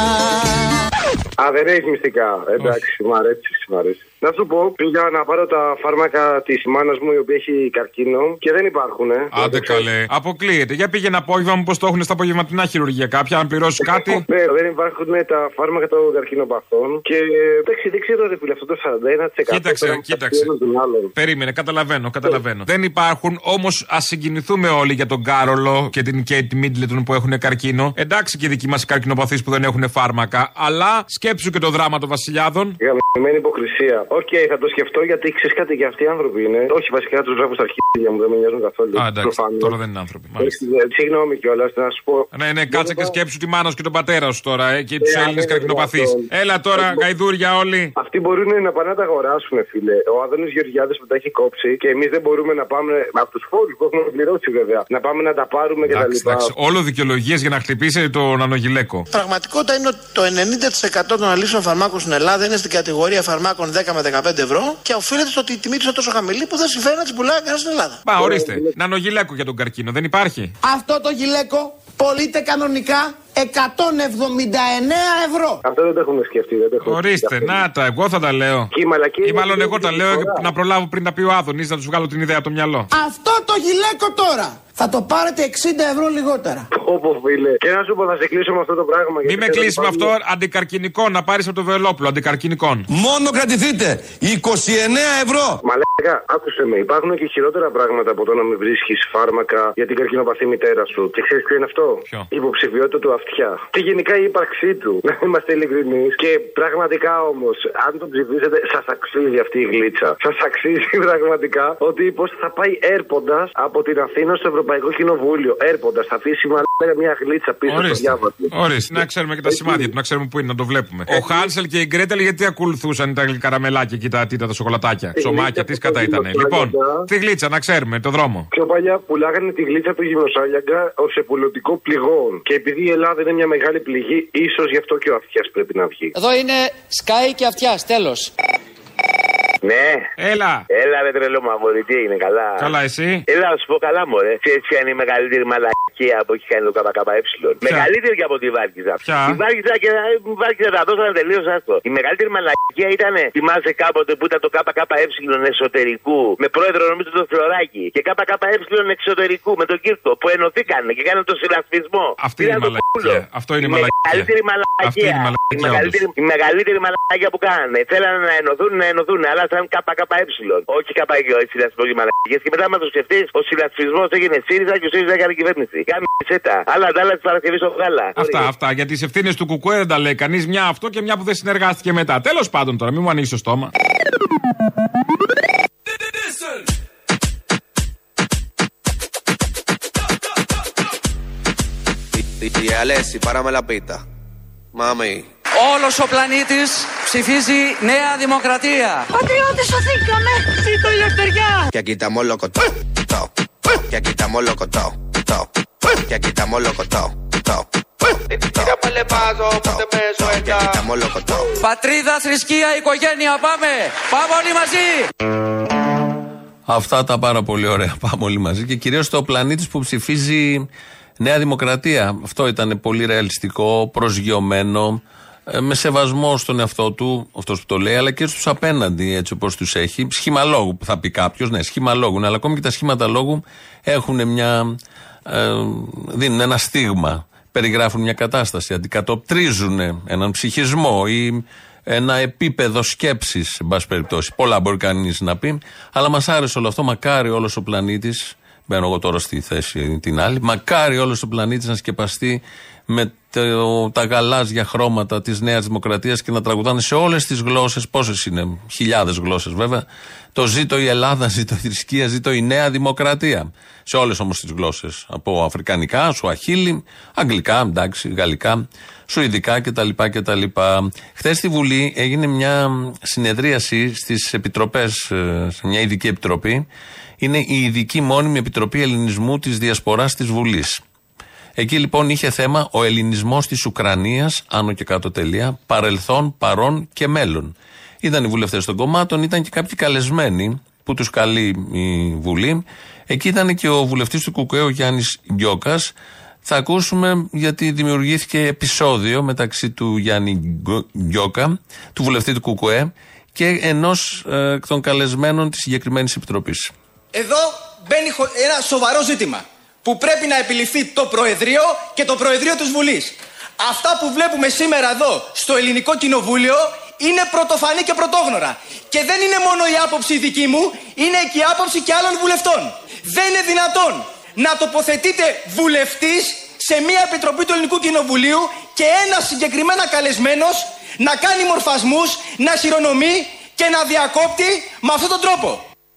Α, δεν έχεις μυστικά. Εντάξει, μ' αρέσει, μ' αρέσει. Να σου πω, πήγα να πάρω τα φάρμακα της μάνας μου η οποία έχει καρκίνο και δεν υπάρχουν. Ε. Άντε καλέ. Αποκλείεται. Για πήγαινε απόγευμα μου, πως το έχουν στα απογευματινά χειρουργία κάποια, αν πληρώσει κάτι. Ναι, δεν υπάρχουν τα φάρμακα των καρκινοπαθών και εντάξει, δεν ξέρω ρε φίλε, αυτό το σαράντα ένα τοις εκατό. Κοίταξε, κοίταξε. Περίμενε, καταλαβαίνω, καταλαβαίνω. Δεν υπάρχουν, όμως ας συγκινηθούμε όλοι για τον Κάρολο και την Κέιτ Μίτλετον που έχουν καρκίνο. Εντάξει και οι δικοί μας καρκινοπαθείς που δεν έχουν φάρμακα, αλλά σκέψου και το δράμα των βασιλιάδων. Γαμμένη υποκρισία. Οκ, okay, θα το σκεφτώ γιατί ξέρει κάτι και αυτοί οι άνθρωποι είναι. Όχι, βασικά του γράφω στα αρχίδια μου, δεν με νοιάζουν καθόλου. Α, εντάξει, τώρα δεν είναι άνθρωποι. Συγγνώμη κιόλα, να σου πω. Ναι, ναι, κάτσε και σκέψου τη μάνα σου και τον πατέρα σου τώρα ε, και του Έλληνες καρκινοπαθείς. Έλα τώρα, γαϊδούρια όλοι. Αυτοί μπορούν να πάνε να τα αγοράσουν, φίλε. Ο Άδωνης Γεωργιάδης που τα έχει κόψει και εμεί δεν μπορούμε να πάμε. Από του φόρου που έχουμε πληρώσει βέβαια. Να πάμε να τα πάρουμε και τα λοιπά. Όλο δικαιολογίες για να χτυπήσει τον Ανογιλέκο. Πραγματικότητα είναι ότι το ενενήντα τοις εκατό των αλήσεων φαρμάκων στην Ελλάδα είναι στην κατηγορία φαρμάκων δέκα με δεκαπέντε ευρώ και οφείλεται στο ότι η τιμή του είναι τόσο χαμηλή που δεν συμφέρει να τις πουλάει κανένα στην Ελλάδα. Πα, ορίστε. Νανογιλέκο για τον καρκίνο, δεν υπάρχει. Αυτό το γυλαίκο πωλείται κανονικά εκατόν εβδομήντα εννέα ευρώ. Αυτό δεν το έχουμε σκεφτεί, δεν το έχουμε Ορίστε, σκεφτεί. να τα, εγώ θα τα λέω. Και μαλακή, ή μάλλον εγώ τα λέω φορά. Να προλάβω πριν τα πει ο Άδωνης, να τους βγάλω την ιδέα από το μυαλό. Αυτό το γυλαίκο τώρα θα το πάρετε εξήντα ευρώ λιγότερα. Όπω φίλε. Και να σου πω, θα σε κλείσω με αυτό το πράγμα. Μην με κλείσει με αυτό, αντικαρκινικό να πάρει από το Βελόπουλο, αντικαρκινικών. Μόνο κρατηθείτε, είκοσι εννέα ευρώ. Μαλάκα, άκουσε με, υπάρχουν και χειρότερα πράγματα από το να μην βρίσκει φάρμακα για την καρκινοπαθή μητέρα σου. Και ξέρει ποιο είναι αυτό? Ποιο? Η υποψηφιότητα του αυτιά. Και γενικά η ύπαρξή του. Να είμαστε ειλικρινεί. Και πραγματικά όμω, αν τον ψηφίσετε, σα αξίζει αυτή η γλίτσα. Σα αξίζει πραγματικά ότι πω θα πάει έρποντα από την Αθήνα στο Ευρωπαϊκό Κοινοβούλιο. Έρποντα, θα αφήσει μαλάκα μια γλίτσα πίσω στο διάβα του. Ορίστε, να ξέρουμε και τα σημάδια του, να ξέρουμε πού είναι, να το βλέπουμε. Ο Χάνσελ και η Γκρέτελ γιατί ακολουθούσαν τα γλυκαραμελάκια και τα τίτα, τα σοκολατάκια. Ψωμάκια, τι κατά ήταν. Λοιπόν, τη γλίτσα, να ξέρουμε, το δρόμο. Πιο παλιά πουλάγανε τη γλίτσα του γυμνοσάλιαγκα ω επουλωτικό πληγόν. Και επειδή η Ελλάδα είναι μια μεγάλη πληγή, ίσως γι' αυτό και ο αυτιάς πρέπει να βγει. Εδώ είναι Sky και αυτιάς, τέλος. Ναι. Έλα. Έλα, ρε τρελό μαύρη, τι είναι, καλά. Καλά, εσύ. Έλα, να σου πω καλά, μωρέ. Ξέρεις ποια είναι η μεγαλύτερη μαλακία που έχει κάνει το ΚΚΕ? Μεγαλύτερη και από τη Βάρκηζα. Ποια? Η Βάρκηζα και η Βάρκηζα τα δώσανε τελείως άστο. Η μεγαλύτερη μαλακία ήταν, θυμάσαι κάποτε που ήταν το ΚΚΕ εσωτερικού με πρόεδρο νομίζω το Φλωράκι και ΚΚΕ εξωτερικού με τον Κύρκο που ενωθήκανε και κάνανε το συνασπισμό. Αυτή είναι η μαλακία. Αυτό είναι η μαλακία. Η μεγαλύτερη μαλακία που κάνανε. Θέλανε να ενωθούν, να ενωθούν, αλλά σαν ΚΚΕ. Όχι ΚΚΕ, συνασπισμό και μαλακίες. Και μετά, μα το σκεφτείς, ο συνασπισμός έγινε ΣΥΡΙΖΑ και ο ΣΥΡΙΖΑ έκανε κυβέρνηση. Κάμισε τα. Άλλα τα άλλα τη Παρασκευή στο γάλα. Αυτά, αυτά. Για τις ευθύνες του Κουκουέ δεν τα λέει κανείς. Μια αυτό και μια που δεν συνεργάστηκε μετά. Τέλος πάντων τώρα, μην μου ανοίξει το στόμα. Y Alessi, parame la pista. Mami. Όλος ο πλανήτης ψηφίζει Νέα Δημοκρατία. Πατριώτες, σωθήκαμε! Ζήτω η ελευθεριά! Και aquí estamos locos todos, todos. Και aquí estamos locos todos, todos. Και aquí estamos locos todos, todos. Tírame paso, ponte suelta. Πατρίδα, θρησκεία, οικογένεια, πάμε! Πάμε όλοι μαζί! Αυτά τα πάρα πολύ ωραία. Πάμε όλοι μαζί. Και κυρίως το πλανήτης που ψηφίζει Νέα Δημοκρατία. Αυτό ήταν πολύ ρεαλιστικό, προσγειωμένο, με σεβασμό στον εαυτό του, αυτός που το λέει, αλλά και στους απέναντι, έτσι όπως τους έχει. Σχήμα λόγου που θα πει κάποιος, ναι, σχήμα λόγου, αλλά ακόμη και τα σχήματα λόγου έχουν μια. Ε, δίνουν ένα στίγμα, περιγράφουν μια κατάσταση, αντικατοπτρίζουν έναν ψυχισμό ή ένα επίπεδο σκέψης, σε πάση περιπτώσει. Πολλά μπορεί κανείς να πει, αλλά μας άρεσε όλο αυτό. Μακάρι όλος ο πλανήτης Μπαίνω εγώ τώρα στη θέση την άλλη. Μακάρι όλος ο πλανήτης να σκεπαστεί με το, τα γαλάζια χρώματα της Νέας Δημοκρατίας και να τραγουδάνε σε όλες τις γλώσσες. Πόσες είναι, χιλιάδες γλώσσες βέβαια. Το ζήτω η Ελλάδα, ζήτω η θρησκεία, ζήτω η Νέα Δημοκρατία. Σε όλες όμως τις γλώσσες. Από αφρικανικά, σουαχίλι, αγγλικά, εντάξει, γαλλικά, σουηδικά κτλ. κτλ. Χθες στη Βουλή έγινε μια συνεδρίαση στις επιτροπές, σε μια ειδική επιτροπή. Είναι η Ειδική Μόνιμη Επιτροπή Ελληνισμού της Διασποράς της Βουλής. Εκεί λοιπόν είχε θέμα ο ελληνισμός της Ουκρανίας, άνω και κάτω τελεία, παρελθόν, παρόν και μέλλον. Ήταν οι βουλευτές των κομμάτων, ήταν και κάποιοι καλεσμένοι που τους καλεί η Βουλή. Εκεί ήταν και ο βουλευτής του ΚΚΕ, ο Γιάννης Γκιόκας. Θα ακούσουμε γιατί δημιουργήθηκε επεισόδιο μεταξύ του Γιάννη Γκιόκα, του βουλευτή του ΚΚΕ και ενός ε, των καλεσμένων της συγκεκριμένης επιτροπής. Εδώ μπαίνει ένα σοβαρό ζήτημα που πρέπει να επιληφθεί το Προεδρείο και το Προεδρείο της Βουλής. Αυτά που βλέπουμε σήμερα εδώ στο Ελληνικό Κοινοβούλιο είναι πρωτοφανή και πρωτόγνωρα. Και δεν είναι μόνο η άποψη δική μου, είναι και η άποψη και άλλων βουλευτών. Δεν είναι δυνατόν να τοποθετείτε βουλευτής σε μια επιτροπή του Ελληνικού Κοινοβουλίου και ένας συγκεκριμένα καλεσμένος να κάνει μορφασμούς, να χειρονομεί και να διακόπτει με αυτόν τον τρόπο.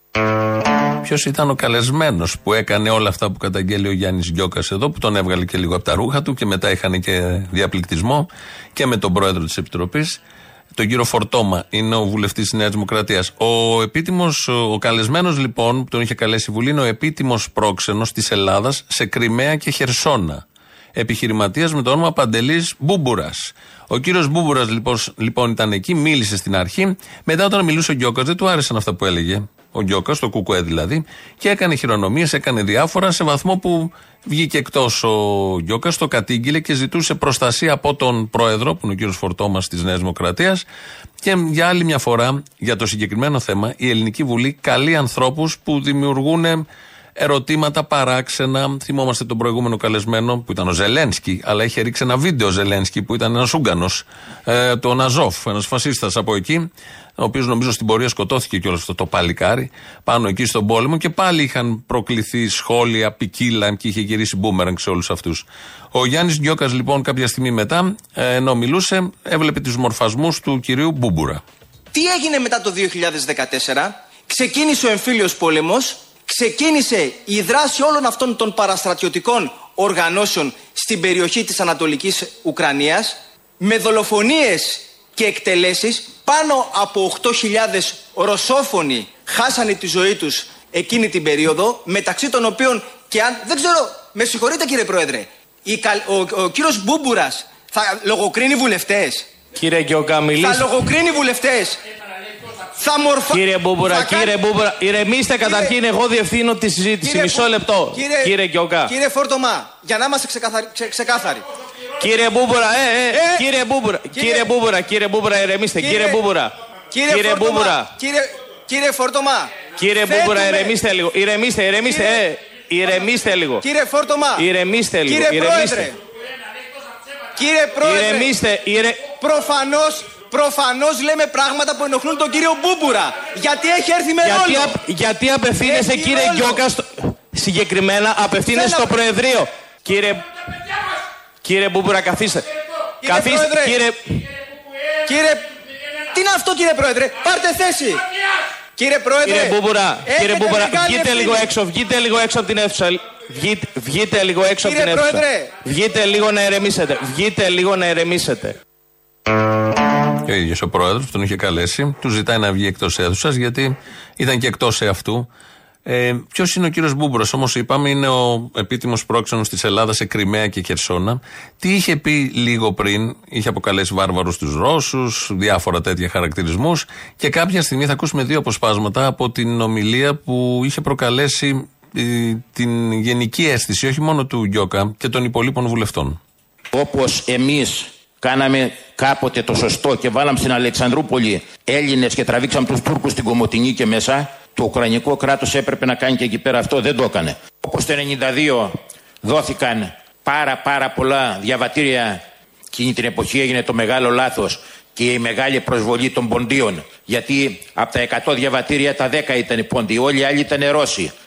Ποιος ήταν ο καλεσμένος που έκανε όλα αυτά που καταγγέλει ο Γιάννης Γκιόκας εδώ, που τον έβγαλε και λίγο από τα ρούχα του και μετά είχαν και διαπληκτισμό και με τον πρόεδρο της Επιτροπής, τον κύριο Φορτώμα, είναι ο βουλευτής της Νέας Δημοκρατίας. Ο επίτιμος, ο καλεσμένος λοιπόν που τον είχε καλέσει η Βουλή είναι ο επίτιμος πρόξενος της Ελλάδας σε Κριμαία και Χερσόνα. Επιχειρηματίας με το όνομα Παντελής Μπούμπουρας. Ο κύριος Μπούμπουρας λοιπόν, λοιπόν ήταν εκεί, μίλησε στην αρχή. Μετά, όταν μιλούσε ο Γκιόκας, δεν του άρεσαν αυτά που έλεγε. Ο Γκιόκας, το ΚΚΕ δηλαδή, και έκανε χειρονομίες, έκανε διάφορα, σε βαθμό που βγήκε εκτός ο Γκιόκας, το κατήγγειλε και ζητούσε προστασία από τον πρόεδρο, που είναι ο κύριος Φορτώμας της Νέας Δημοκρατίας. Και για άλλη μια φορά, για το συγκεκριμένο θέμα, η Ελληνική Βουλή καλεί ανθρώπους που δημιουργούν ερωτήματα παράξενα. Θυμόμαστε τον προηγούμενο καλεσμένο που ήταν ο Ζελένσκι, αλλά είχε ρίξει ένα βίντεο ο Ζελένσκι που ήταν ένας Ούγκανος, ε, τον Αζόφ, ένας φασίστας από εκεί, ο οποίος νομίζω στην πορεία σκοτώθηκε και όλο αυτό το παλικάρι πάνω εκεί στον πόλεμο, και πάλι είχαν προκληθεί σχόλια ποικίλα και είχε γυρίσει μπούμεραγκ σε όλους αυτούς. Ο Γιάννης Γκιόκας λοιπόν κάποια στιγμή μετά, ε, ενώ μιλούσε, έβλεπε τους μορφασμούς του κυρίου Μπούμπουρα. Τι έγινε μετά το δύο χιλιάδες δεκατέσσερα? Ξεκίνησε ο εμφύλιος πόλεμος. Ξεκίνησε η δράση όλων αυτών των παραστρατιωτικών οργανώσεων στην περιοχή της Ανατολικής Ουκρανίας, με δολοφονίες και εκτελέσεις. Πάνω από οκτώ χιλιάδες ρωσόφωνοι χάσανε τη ζωή τους εκείνη την περίοδο, μεταξύ των οποίων και αν... Δεν ξέρω, με συγχωρείτε κύριε Πρόεδρε, η, ο, ο, ο κύριος Μπούμπουρας θα λογοκρίνει βουλευτές? Κύριε Γκιόκα, μιλήστε. Θα λογοκρίνει βουλευτές? Θα μορφα... Κύριε Μπούμπουρα, θα κύριε κάνει... Μπούμπουρα, ηρεμήστε κύριε... καταρχήν, εγώ διευθύνω τη συζήτηση. Κύριε... Μισό λεπτό. Κύριε, κύριε Γκιόκα. Κύριε Φόρτωμα, για να είμαστε ξεκαθαρι... ξε... ξεκάθαροι. Κύριε Μπούμπουρα, ε, ε, ε, κύριε Μπούμπουρα, κύριε... κύριε Μπούμπουρα, κύριε Μπούμπουρα, ηρεμήστε. Κύριε, κύριε Μπούμπουρα. Κύριε, κύριε Φόρτωμα, Μπούμπουρα. Κύριε, κύριε Φόρτωμα. Κύριε Μπούμπουρα, ηρεμήστε λίγο. Ηρεμήστε, ηρεμήστε, κύριε... ε, ηρεμήστε λίγο. Κύριε Φόρτωμα. Ηρεμήστε λίγο. Κύριε Πρόεδρε. Κύριε Πρόεδρε. Ηρεμήστε, ηρε... Προφανώς... Προφανώς λέμε πράγματα που ενοχλούν τον κύριο Μπούμπουρα. Γιατί έχει έρθει με γιατί, ρόλο. Α, γιατί απευθύνεσαι έχει κύριε Γκιόκα στο... Συγκεκριμένα απευθύνεσαι στο Προεδρείο. Κύριε... Κύριε Μπούμπουρα, καθίστε. Κύριε καθίστε. Πρόεδρε. Κύριε... Κύριε... Τι είναι αυτό κύριε Πρόεδρε? Πάρτε θέση. Κύριε Πρόεδρε. Κύριε Μπούμπουρα, κύριε Μπούμπουρα, βγείτε λίγο έξω. Βγείτε λίγο έξω από την αίθουσα. Βγείτε, βγείτε λίγο έξω από την αίθουσα. Πρόεδρε. Βγείτε λίγο να ηρεμήσετε. Βγείτε λίγο να ηρεμήσετε. Και ο ίδιος ο πρόεδρος που τον είχε καλέσει, του ζητάει να βγει εκτός αίθουσας, γιατί ήταν και εκτός εαυτού. Ε, ποιος είναι ο κύριος Μπούμπουρας, όμως είπαμε, είναι ο επίτιμος πρόξενος της Ελλάδας σε Κριμαία και Χερσόνα. Τι είχε πει λίγο πριν? Είχε αποκαλέσει βάρβαρους τους Ρώσους, διάφορα τέτοια χαρακτηρισμούς, και κάποια στιγμή θα ακούσουμε δύο αποσπάσματα από την ομιλία που είχε προκαλέσει ε, την γενική αίσθηση, όχι μόνο του Γκιόκα και των υπολείπων βουλευτών. Όπως εμείς κάναμε κάποτε το σωστό και βάλαμε στην Αλεξανδρούπολη Έλληνες και τραβήξαμε τους Τούρκους στην Κομοτηνή και μέσα, το Ουκρανικό κράτος έπρεπε να κάνει και εκεί πέρα αυτό, δεν το έκανε. Όπως το ενενήντα δύο δόθηκαν πάρα πάρα πολλά διαβατήρια, εκείνη την εποχή έγινε το μεγάλο λάθος και η μεγάλη προσβολή των ποντίων, γιατί από τα εκατό διαβατήρια τα δέκα ήταν οι πόντιοι, όλοι οι άλλοι ήταν Ρώσοι.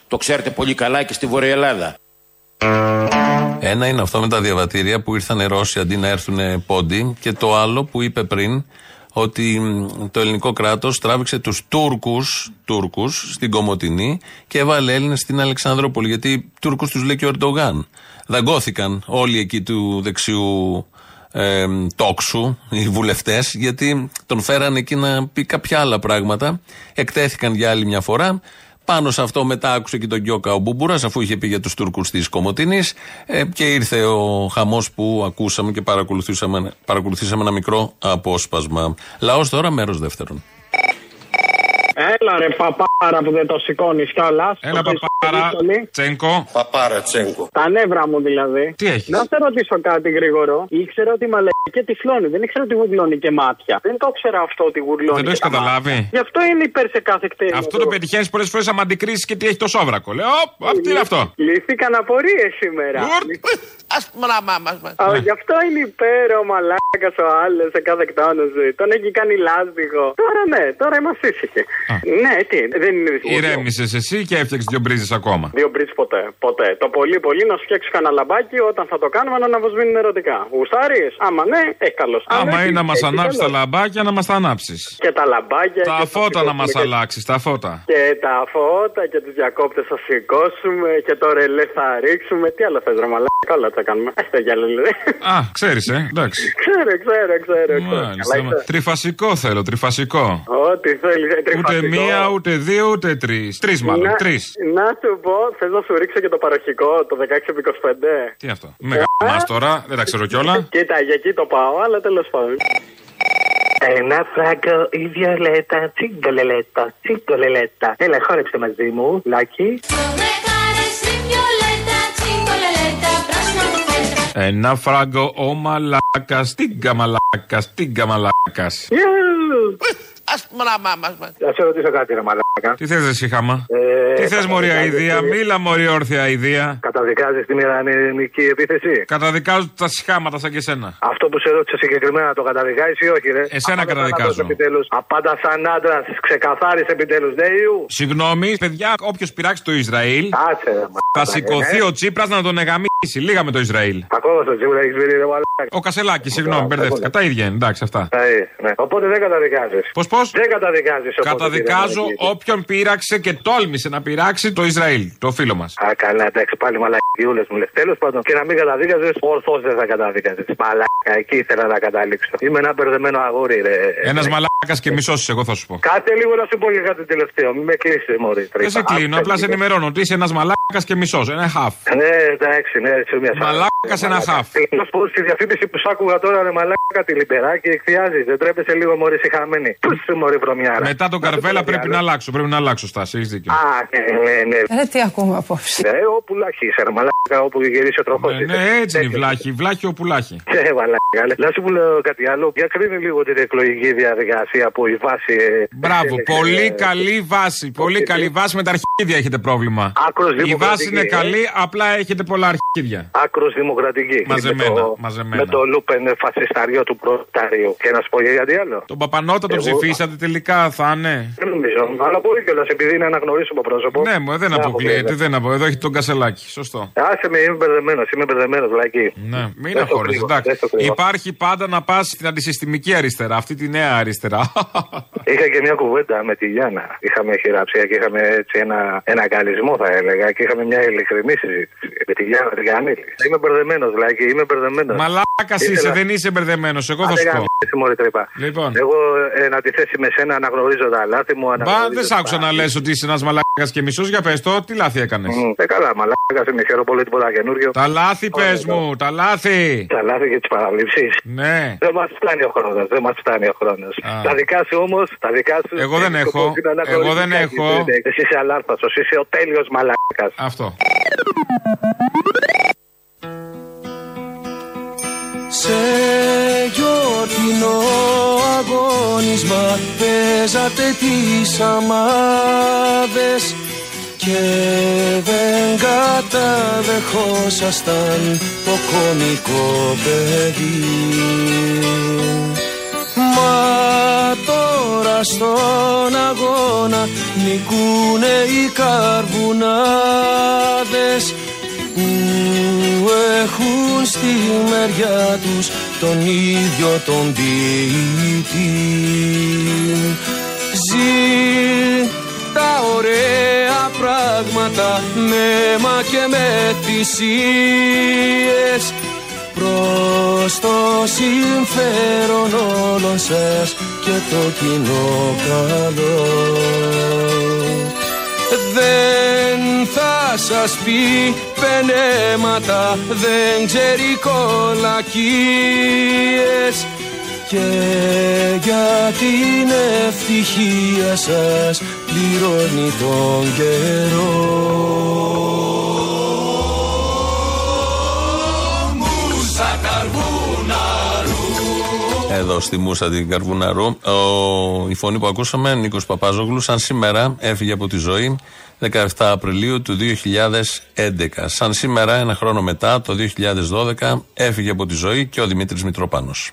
Το ξέρετε πολύ καλά και στη Βόρεια Ελλάδα. Ένα είναι αυτό με τα διαβατήρια που ήρθαν Ρώσοι αντί να έρθουν πόντι, και το άλλο που είπε πριν, ότι το ελληνικό κράτος τράβηξε τους Τούρκους, Τούρκους στην Κομοτηνή και έβαλε Έλληνες στην Αλεξανδρούπολη, γιατί Τούρκους τους λέει και ο Ερντογάν. Δαγκώθηκαν όλοι εκεί του δεξιού ε, τόξου, οι βουλευτές, γιατί τον φέρανε εκεί να πει κάποια άλλα πράγματα. Εκτέθηκαν για άλλη μια φορά. Πάνω σε αυτό μετά άκουσε και τον Γκιόκα ο Μπούμπουρας, αφού είχε πει για τους Τούρκους της Κομοτηνής, ε, και ήρθε ο χαμός που ακούσαμε και παρακολουθήσαμε, παρακολουθήσαμε ένα μικρό απόσπασμα. Λαός τώρα, μέρος δεύτερον. Έλα ρε παπάρα που δεν το σηκώνεις κιόλας. Έλα παπάρα Τσέγκο. Παπάρα Τσέγκο. Τα νεύρα μου δηλαδή. Τι έχεις? Να σε ρωτήσω κάτι γρήγορο. Ήξερα ότι μαλακή και τυφλώνει. Δεν ήξερα ότι γουρλώνει και μάτια. Δεν το ήξερα αυτό ότι γουρλώνει. Δεν το έχεις καταλάβει? Γι' αυτό είναι υπέρ σε κάθε κτίριο. Αυτό το πετυχαίνεις πολλές φορές άμα αντικρίσεις και τι έχει το σόβρακο. Λέω, απ' τι είναι αυτό? Λύθηκαν απορίες σήμερα. Ας πούμε να μάμας μας. Γι' αυτό είναι υπέρ ο μαλάκας ο άλλος σε κάθε εκτόνωση. Τον έχει κάνει λάστιχο. Τώρα ναι, τώρα είμαστε ήσυχοι. Ναι, τι, δεν είναι δύσκολο. Ηρέμησες εσύ και έφτιαξες δύο μπρίζες ακόμα. Δύο μπρίζες ποτέ, ποτέ. Το πολύ πολύ να σου φτιάξει κανένα λαμπάκι όταν θα το κάνουμε να αναβοσβήνουν ερωτικά. Γουστάριες? Άμα ναι, έχει καλώς. Άμα είναι να μας ανάψεις τα λαμπάκια, να μας τα ανάψεις. Και τα λαμπάκια. Τα φώτα να μας αλλάξεις, τα φώτα. Και τα φώτα και τους διακόπτες θα σηκώσουμε και το ρελέ θα ρίξουμε. Τι άλλο θες ρε μαλάκα, όλα τα κάνουμε. Έστε κι άλλο λέει. Α, ξέρεις, ε, εντάξει. Ξέρω, ξέρω, ξέρω. Τριφασικό θέλω, τριφασικό. Ό,τι θέλει, τριφασικό. Ούτε μία, ούτε δύο, ούτε τρεις. Τρεις μάλλον, τρεις. Να σου πω, θες να σου ρίξω και το παροχικό, το δεκαέξι επί είκοσι πέντε. Τι αυτό? Με γαμάς τώρα, δεν τα ξέρω κιόλα. Κοίτα, για εκεί το πάω, αλλά τέλος πάντων. Ένα φράγκο η Βιολέτα, τσιγκολελέτα, τσιγκολελέτα. Έλα, χόρεψε μαζί μου, Λάκη. Ένα φράγκο ο μαλάκας, τίγκα μαλάκας, τίγκα μαλάκας. Ας πούμε να μάμας μας. Θα σε ρωτήσω κάτι ρε μαλάκα. Τι θες εσύ χάμα? Ε, Τι θες μωρή αηδία? Μίλα μωρή όρθια αηδία. Καταδικάζεις την ιρανική επίθεση? Καταδικάζω τα συχάματα σαν και εσένα. Αυτό που σε ρώτησε συγκεκριμένα το καταδικάζεις ή όχι ρε? Εσένα καταδικάζω. Απάντα σαν άντρας, ξεκαθάρισε επιτέλους, ναι ιού. Συγγνώμη, παιδιά, όποιος πειράξει το Ισραήλ, Άτσε, ρε, θα σηκωθεί ε? ο Τσίπρας να τον εγαμίσει. Λίγα με το Ισραήλ. Ακόμα στο Τσίπρα έχεις βρει ρε μαλάκα. Ο Κασελάκης, συγγνώμη, μπερδεύτηκα. Τα ίδια είναι, εντάξει αυτά. Ναι. Οπότε δεν καταδικάζεις. Πώς πώς? Δεν καταδικάζεις. Καταδικάζω όποιον πείραξε και τόλμησε να πειράξει το Ισραήλ, το φίλο μας. Α, καλά, εντάξει, πάλι μαλακιούλες μου λες. Τέλος πάντων, και να μην καταδίκαζες, ορθώς δεν θα καταδίκαζες. Μαλάκα, εκεί ήθελα να καταλήξω. Είμαι ένα μπερδεμένο αγόρι, ρε. Ένας μαλάκας και μισός, εγώ θα σου πω. Κάτε λίγο να σου πω για κάτι τελευταίο. Μην με κλείσει, μωρή. Δεν σε κλείνω, απλά σε ενημερώνω ότι είσαι ένας μαλάκας και μισός. Ένα χαφ. Ναι, εντάξει, ναι, σε μια σάρκα. Μαλάκας ένα χαφ. Να σου πω στη διαφήμιση που σ' άκουγα τώρα, ρε μαλάκα τη λιπεράκι, εκθιάζει. Δεν τρέπεσαι λίγο, μωρή, συχαμένη. Πού είσαι, μωρή, βρωμιάρα. Μετά τον Καρβέλα πρέπει να αλλάξω, πρέπει να αλλάξω στάση, έχεις δίκιο. Α, ναι, ναι, ναι. Ε, τι ακούμε απόψε. Ναι, όπου λάχει είσαι, ρε μαλάκα, όπου γυρίσει ο τροχός. Ναι, ναι, έτσι είναι, βλάχη, βλάχη όπου λάχη. Ναι, μαλάκα. Να σου λέω κάτι άλλο. Για κρίνει λίγο την εκλογική διαδικασία που η βάση. Μπράβο, πολύ καλή βάση. Πολύ καλή βάση, με τα αρχίδια έχετε πρόβλημα. Η βάση είναι καλή, απλά έχετε πολλά αρχίδια. Άκρος δημοκρατική. Μαζεμένα, μαζεμένα. Με το λούπεν φασισταριό του προτάριου. Και να σου πω για κάτι άλλο. Τον Παπανότα τον ψηφίσατε τελικά, θα είναι. Δεν νομίζω. Αλλά μπορεί κιόλας επειδή είναι αναγνωρίσιμο πρόσωπο. Ναι, μου δεν αποκλείεται. Δεν απο... Εδώ έχει τον Κασελάκη. Σωστό. Άσε με, είμαι μπερδεμένο. Είμαι μπερδεμένο, Λάκη. Ναι, μην αγχώνεσαι. Εντάξει. Υπάρχει πάντα να πα στην αντισυστημική αριστερά, αυτή τη νέα αριστερά. Είχα και μια κουβέντα με τη Γιάννα. Είχαμε χειραψία και είχαμε έτσι ένα, ένα καλισμό, θα έλεγα. Και είχαμε μια ειλικρινή συζήτηση με τη Γιάννα την Κανήλη. Είμαι μπερδεμένο, Λάκη. Είμαι μπερδεμένο. Μαλάκα είσαι, δεν είσαι μπερδεμένο. Εγώ θα σου πω. Λοιπόν. Εγώ ε, να τη θέση με σένα αναγνωρίζω τα λάθη μου. Μπα, δεν σ' άκουσα να λες ότι είσαι ένας μαλάκας και μισός. Για πες το, τι λάθη έκανες? Mm, ε, καλά, μαλάκας, είμαι χαίρο πολύ, τίποτα καινούριο. Τα λάθη πες μου, τα λάθη. Τα λάθη και τις παραλήψεις. Ναι. Δεν μας φτάνει ο χρόνος, δεν μας φτάνει ο χρόνος. Τα δικά σου όμως, τα δικά σου. Εγώ δεν έχω. Εγώ δεν έχω. Εσύ είσαι αλάρθασος, είσαι ο τέλειος μαλάκας. Αυτό. Σε γιορτινό αγώνισμα παίζατε τις αμάδες και δεν καταδεχόσασταν το κωμικό παιδί. Μα τώρα στο στον αγώνα νικούνε οι καρβουνάδες που έχουν στη μεριά τους τον ίδιο τον ποιητή. Ζει τα ωραία πράγματα με αίμα και με θυσίες προς το συμφέρον όλων σας και το κοινό καλό. Δεν θα σας πει πενέματα, δεν ξέρει κολακίες και για την ευτυχία σας πληρώνει τον καιρό. Μούσα Καρβουναρού. Εδώ στη Μούσα την Καρβουναρού, ο, η φωνή που ακούσαμε, Νίκος Παπάζογλου, σαν σήμερα έφυγε από τη ζωή δεκαεφτά Απριλίου του δύο χιλιάδες έντεκα. Σαν σήμερα, ένα χρόνο μετά, το δύο χιλιάδες δώδεκα, έφυγε από τη ζωή και ο Δημήτρης Μητροπάνος.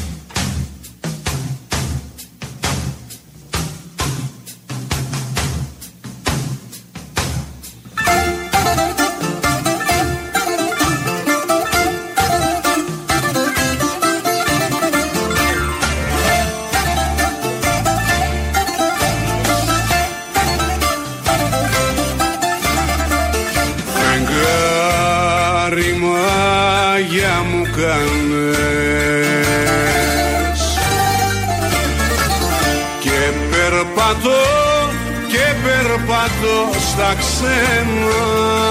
Και περπατώ στα ξένα,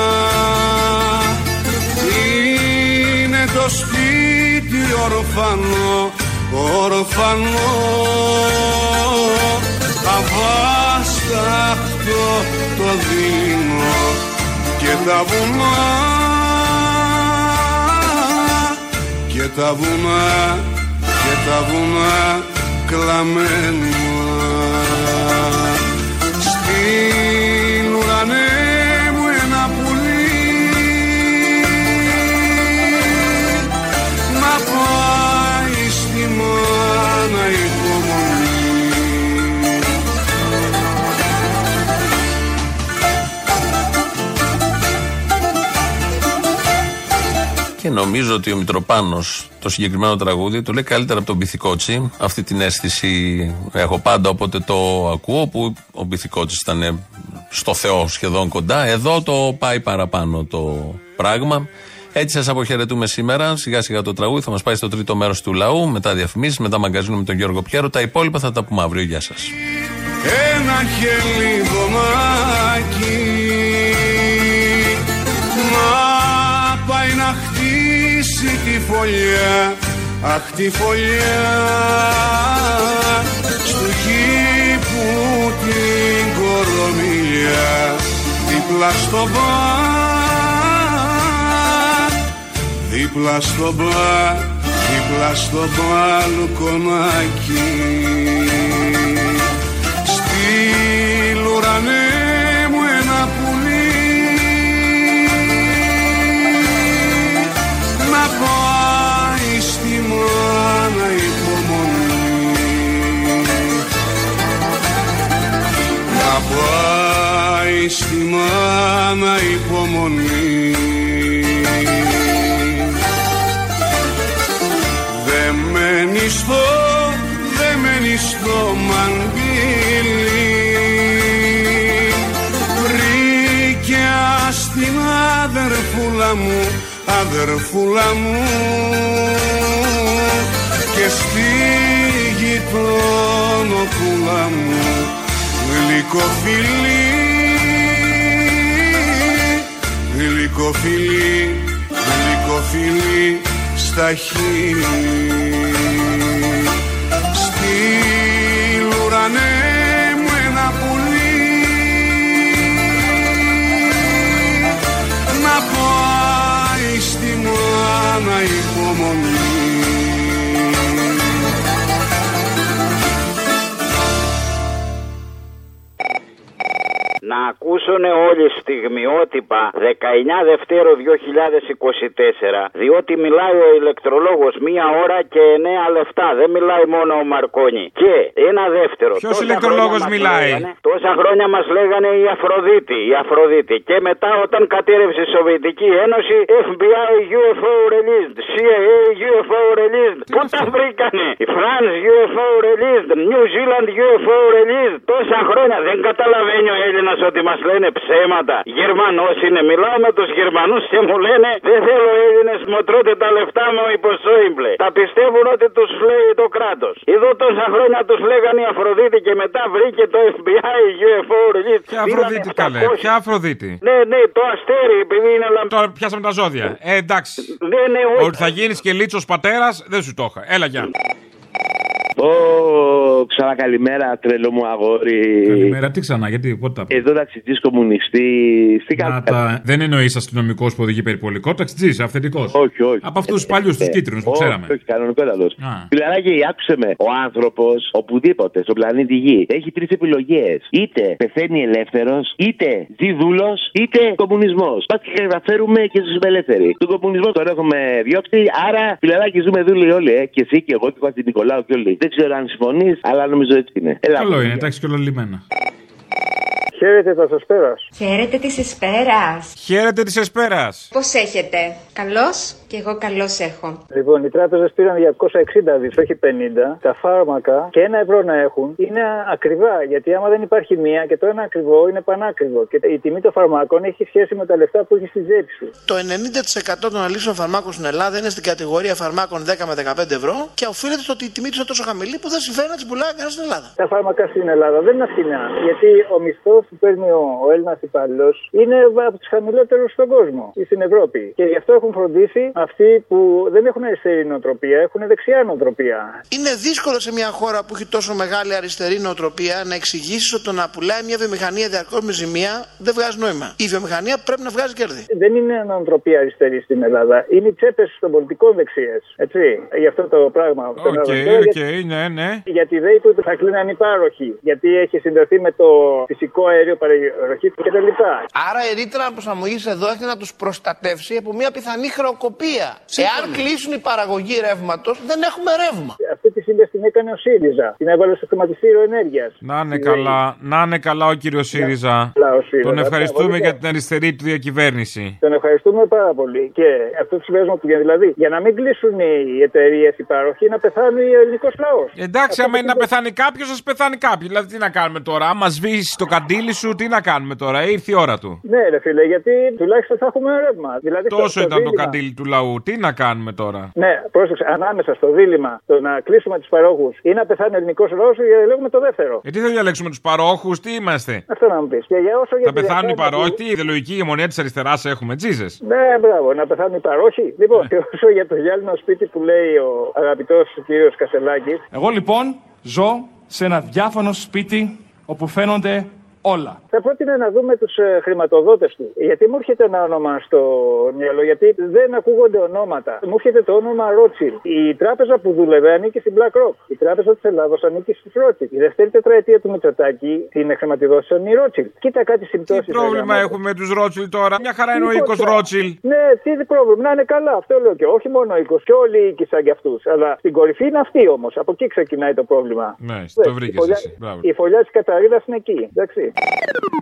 είναι το σπίτι ορφανό, ορφανό, αβάσταχτο το δίνω και τα βουνά, και τα βουνά, και τα βουνά κλαμμένα. Στην ουρανέ μου ένα πουλί να πάει στη μάνα υπομονή. Και νομίζω ότι ο Μητροπάνος το συγκεκριμένο τραγούδι το λέει καλύτερα από τον Μπιθικότσι. Αυτή την αίσθηση έχω πάντα, όποτε το ακούω, που ο Μπιθικότσης ήταν στο Θεό σχεδόν κοντά. Εδώ το πάει παραπάνω το πράγμα. Έτσι σας αποχαιρετούμε σήμερα. Σιγά σιγά το τραγούδι θα μας πάει στο τρίτο μέρος του λαού, μετά διαφημίσεις, μετά μαγκαζίνο με τον Γιώργο Πιέρο. Τα υπόλοιπα θα τα πούμε αύριο. Γεια σας. Ένα χελιδονάκι να πάει να χτίσει τη φωλιά, αχ τη φωλιά στου κήπου την κορομιλιά, δίπλα στο μπαρ, δίπλα στο μπαρ, δίπλα στο μπαλκονάκι. Στείλ ουρανέ μου ένα πουλί να πάει στη μάνα υπομονή, να πάει στη μάνα υπομονή. Δεμένη στο, δεμένη στο μαντήλι, βρήκε στην αδερφούλα μου, αδερφούλα μου, και στη γειτονοπούλα μου γλυκοφιλί, γλυκοφιλί, γλυκοφιλί στα χείλη. Στείλ ουρανέ μου ένα πουλί να πάει στη μάνα υπομονή. Να να ακούσουν όλοι στιγμιότυπα δεκαεννιά Δευτέρου δύο χιλιάδες είκοσι τέσσερα, διότι μιλάει ο ηλεκτρολόγος μία ώρα και εννέα λεπτά. Δεν μιλάει μόνο ο Μαρκόνι. Και ένα δεύτερο. Ποιος ηλεκτρολόγος μιλάει? Λέγανε, τόσα χρόνια μας λέγανε η Αφροδίτη, η Αφροδίτη. Και μετά όταν κατέρευσε η Σοβιετική Ένωση, εφ μπι άι γιου εφ ο released, σι άι έι γιου εφ ο released. Πού τα βρήκανε? Η France γιου εφ ο released, New Zealand γιου εφ ο released. Τόσα χρόνια δεν καταλαβαίνει ο Έλληνας ότι μας λένε ψέματα. Γερμανός είναι. Μιλάω με τους Γερμανούς και μου λένε δεν θέλω Έλληνες μου τρώτε τα λεφτά μου υπό Σόιμπλε. Τα πιστεύουν ότι τους λέει το κράτος. Εδώ τόσα χρόνια τους λέγανε η Αφροδίτη και μετά βρήκε το εφ μπι άι γιου εφ ο released. Ποια Αφροδίτη καλέ? Ποια Αφροδίτη? Ναι, ναι, το αστέρι επειδή είναι λαμπ... Τώρα πιάσαμε τα ζώδια. Ε, εντάξει. Ναι, ναι, όχι. Ότι θα γίνεις και λίτσος πατέρας δεν σου το είχα. Έλα, γεια. Ω, ξανά καλημέρα, τρελό μου αγόρι. Καλημέρα, τι ξανά, γιατί, πότε τα πει. Εδώ ταξιτζής κομμουνιστής. Τι να τα... Δεν εννοείς αστυνομικός που οδηγεί περιπολικό, ταξιτζής, αυθεντικός. Όχι, όχι. Από αυτούς τους παλιούς, τους κίτρινους που ξέραμε. Όχι, κανονικότατος. Φιλαράκι, άκουσε με. Ο άνθρωπος, οπουδήποτε, στον πλανήτη Γη, έχει τρεις επιλογές. Είτε πεθαίνει ελεύθερος, είτε ζει δούλος, είτε κομμουνισμός. Πας και καταφέρουμε και στους ελεύθεροι. Τον κομμουνισμό τον έχουμε διώξει, άρα φιλαράκι ζούμε δούλοι όλοι, ε. Και εσύ και εγώ και ο Κωνσταντιν Νικολάου και όλοι. Δεν ξέρω αν συμφωνείς, αλλά νομίζω έτσι είναι. Έλα, καλό είναι, εντάξει και ολολυμμένα. Χαίρετε τα Εσπέρας. Χαίρετε της Εσπέρας. Χαίρετε της Εσπέρας. Πώς έχετε? Καλώς? Και εγώ καλώς έχω. Λοιπόν, οι τράπεζες πήραν διακόσια εξήντα δις, όχι πενήντα. Τα φάρμακα και ένα ευρώ να έχουν είναι ακριβά. Γιατί άμα δεν υπάρχει μία και το ένα ακριβό είναι πανάκριβο. Και η τιμή των φαρμάκων έχει σχέση με τα λεφτά που έχει στη τσέπη σου. Το ενενήντα τοις εκατό των αλήσεων φαρμάκων στην Ελλάδα είναι στην κατηγορία φαρμάκων δέκα με δεκαπέντε ευρώ και οφείλεται στο ότι η τιμή του είναι τόσο χαμηλή που δεν συμφέρει να τις πουλάει κανένα στην Ελλάδα. Τα φάρμακα στην Ελλάδα δεν είναι φθηνά. Γιατί ο μισθός που παίρνει ο, ο Έλληνας υπάλληλος είναι από τους χαμηλότερους στον κόσμο ή στην Ευρώπη. Και γι' αυτό έχουν φροντίσει αυτοί που δεν έχουν αριστερή νοοτροπία, έχουν δεξιά νοοτροπία. Είναι δύσκολο σε μια χώρα που έχει τόσο μεγάλη αριστερή νοοτροπία να εξηγήσει ότι το να πουλάει μια βιομηχανία διαρκώς με ζημία δεν βγάζει νόημα. Η βιομηχανία πρέπει να βγάζει κέρδη. Δεν είναι νοοτροπία αριστερή στην Ελλάδα. Είναι οι τσέπες των πολιτικών δεξιές. Έτσι. Γι' αυτό το πράγμα. Οκ, οκ, okay, ναι, ναι. Γιατί δεν είπε ότι θα κλείναν οι πάροχοι. Γιατί έχει συνδεθεί με το φυσικό αέριο παροχή κτλ. Άρα η ρήτρα προσαρμογής εδώ έχει να τους προστατεύσει από μια πιθανή χρεοκοπία. Εάν κλείσουν οι παραγωγοί ρεύματος, δεν έχουμε ρεύμα. Αυτή τη σύμβαση την έκανε ο ΣΥΡΙΖΑ. Την έβαλε στο χρηματιστήριο ενέργειας. Να είναι καλά, να είναι καλά ο κύριος ΣΥΡΙΖΑ. Τον ευχαριστούμε για την αριστερή του διακυβέρνηση. Τον ευχαριστούμε πάρα πολύ. Και αυτό το συμπέρασμα που βγαίνει, δηλαδή, για να μην κλείσουν οι εταιρείες, οι παροχοί, να πεθάνει ο ελληνικός λαός. Εντάξει, άμα είναι να πεθάνει κάποιος, ας πεθάνει κάποιος. Δηλαδή, τι να κάνουμε τώρα, άμα σβήσει το καντήλι σου, τι να κάνουμε τώρα, ήρθε η ώρα του. Ναι, ρε φίλε, γιατί τουλάχιστον θα έχουμε ρεύμα. Δηλαδή, τόσο στο, ήταν στο το καντήλι του λαού, τι να κάνουμε τώρα. Ναι, πρόσεξε, ανάμεσα στο δίλημμα το να κλείσουμε τους παρόχους ή να πεθάνει ο ελληνικός λαός, διαλέγουμε το δεύτερο. Ε, τι θα διαλέξουμε τους παρόχους, τι είμαστε. Αυτό να μου πεις. Και για όσο θα πεθάνουν οι παρόχοι, τι ιδεολογική ηγεμονία της αριστεράς έχουμε, τζίζες. Ναι, μπράβο, να πεθάνουν οι παρόχοι. Λοιπόν, ναι. Και όσο για το γυάλινο σπίτι που λέει ο αγαπητός κύριος Κασελάκης. Εγώ λοιπόν ζω σε ένα διάφανο σπίτι όπου φαίνονται όλα. Θα πρότεινα να δούμε τους ε, χρηματοδότες του. Γιατί μου έρχεται ένα όνομα στο μυαλό, γιατί δεν ακούγονται ονόματα. Μου έρχεται το όνομα Ρότσιλ. Η τράπεζα που δούλευε ανήκει στην BlackRock. Η τράπεζα της Ελλάδος ανήκει στη Ρότσιλ. Η δεύτερη τετραετία του Μητσοτάκη την χρηματοδότησαν οι Ρότσιλ. Κοίτα κάτι συμπτώσεις. Τι πρόβλημα έχουμε με τους Ρότσιλ τώρα. Μια χαρά είναι ο οίκος Ρότσιλ. Ναι, τι πρόβλημα. Να είναι καλά. Αυτό λέω και όχι μόνο ο οίκος. Και όλοι οι οίκοι σαν κι αυτούς. Αλλά στην κορυφή είναι αυτή όμως. Από εκεί ξεκινάει το πρόβλημα. Ναι, το βρήκες εσύ. Η φωλιά της Καταρίδας είναι εκεί. Εντάξει.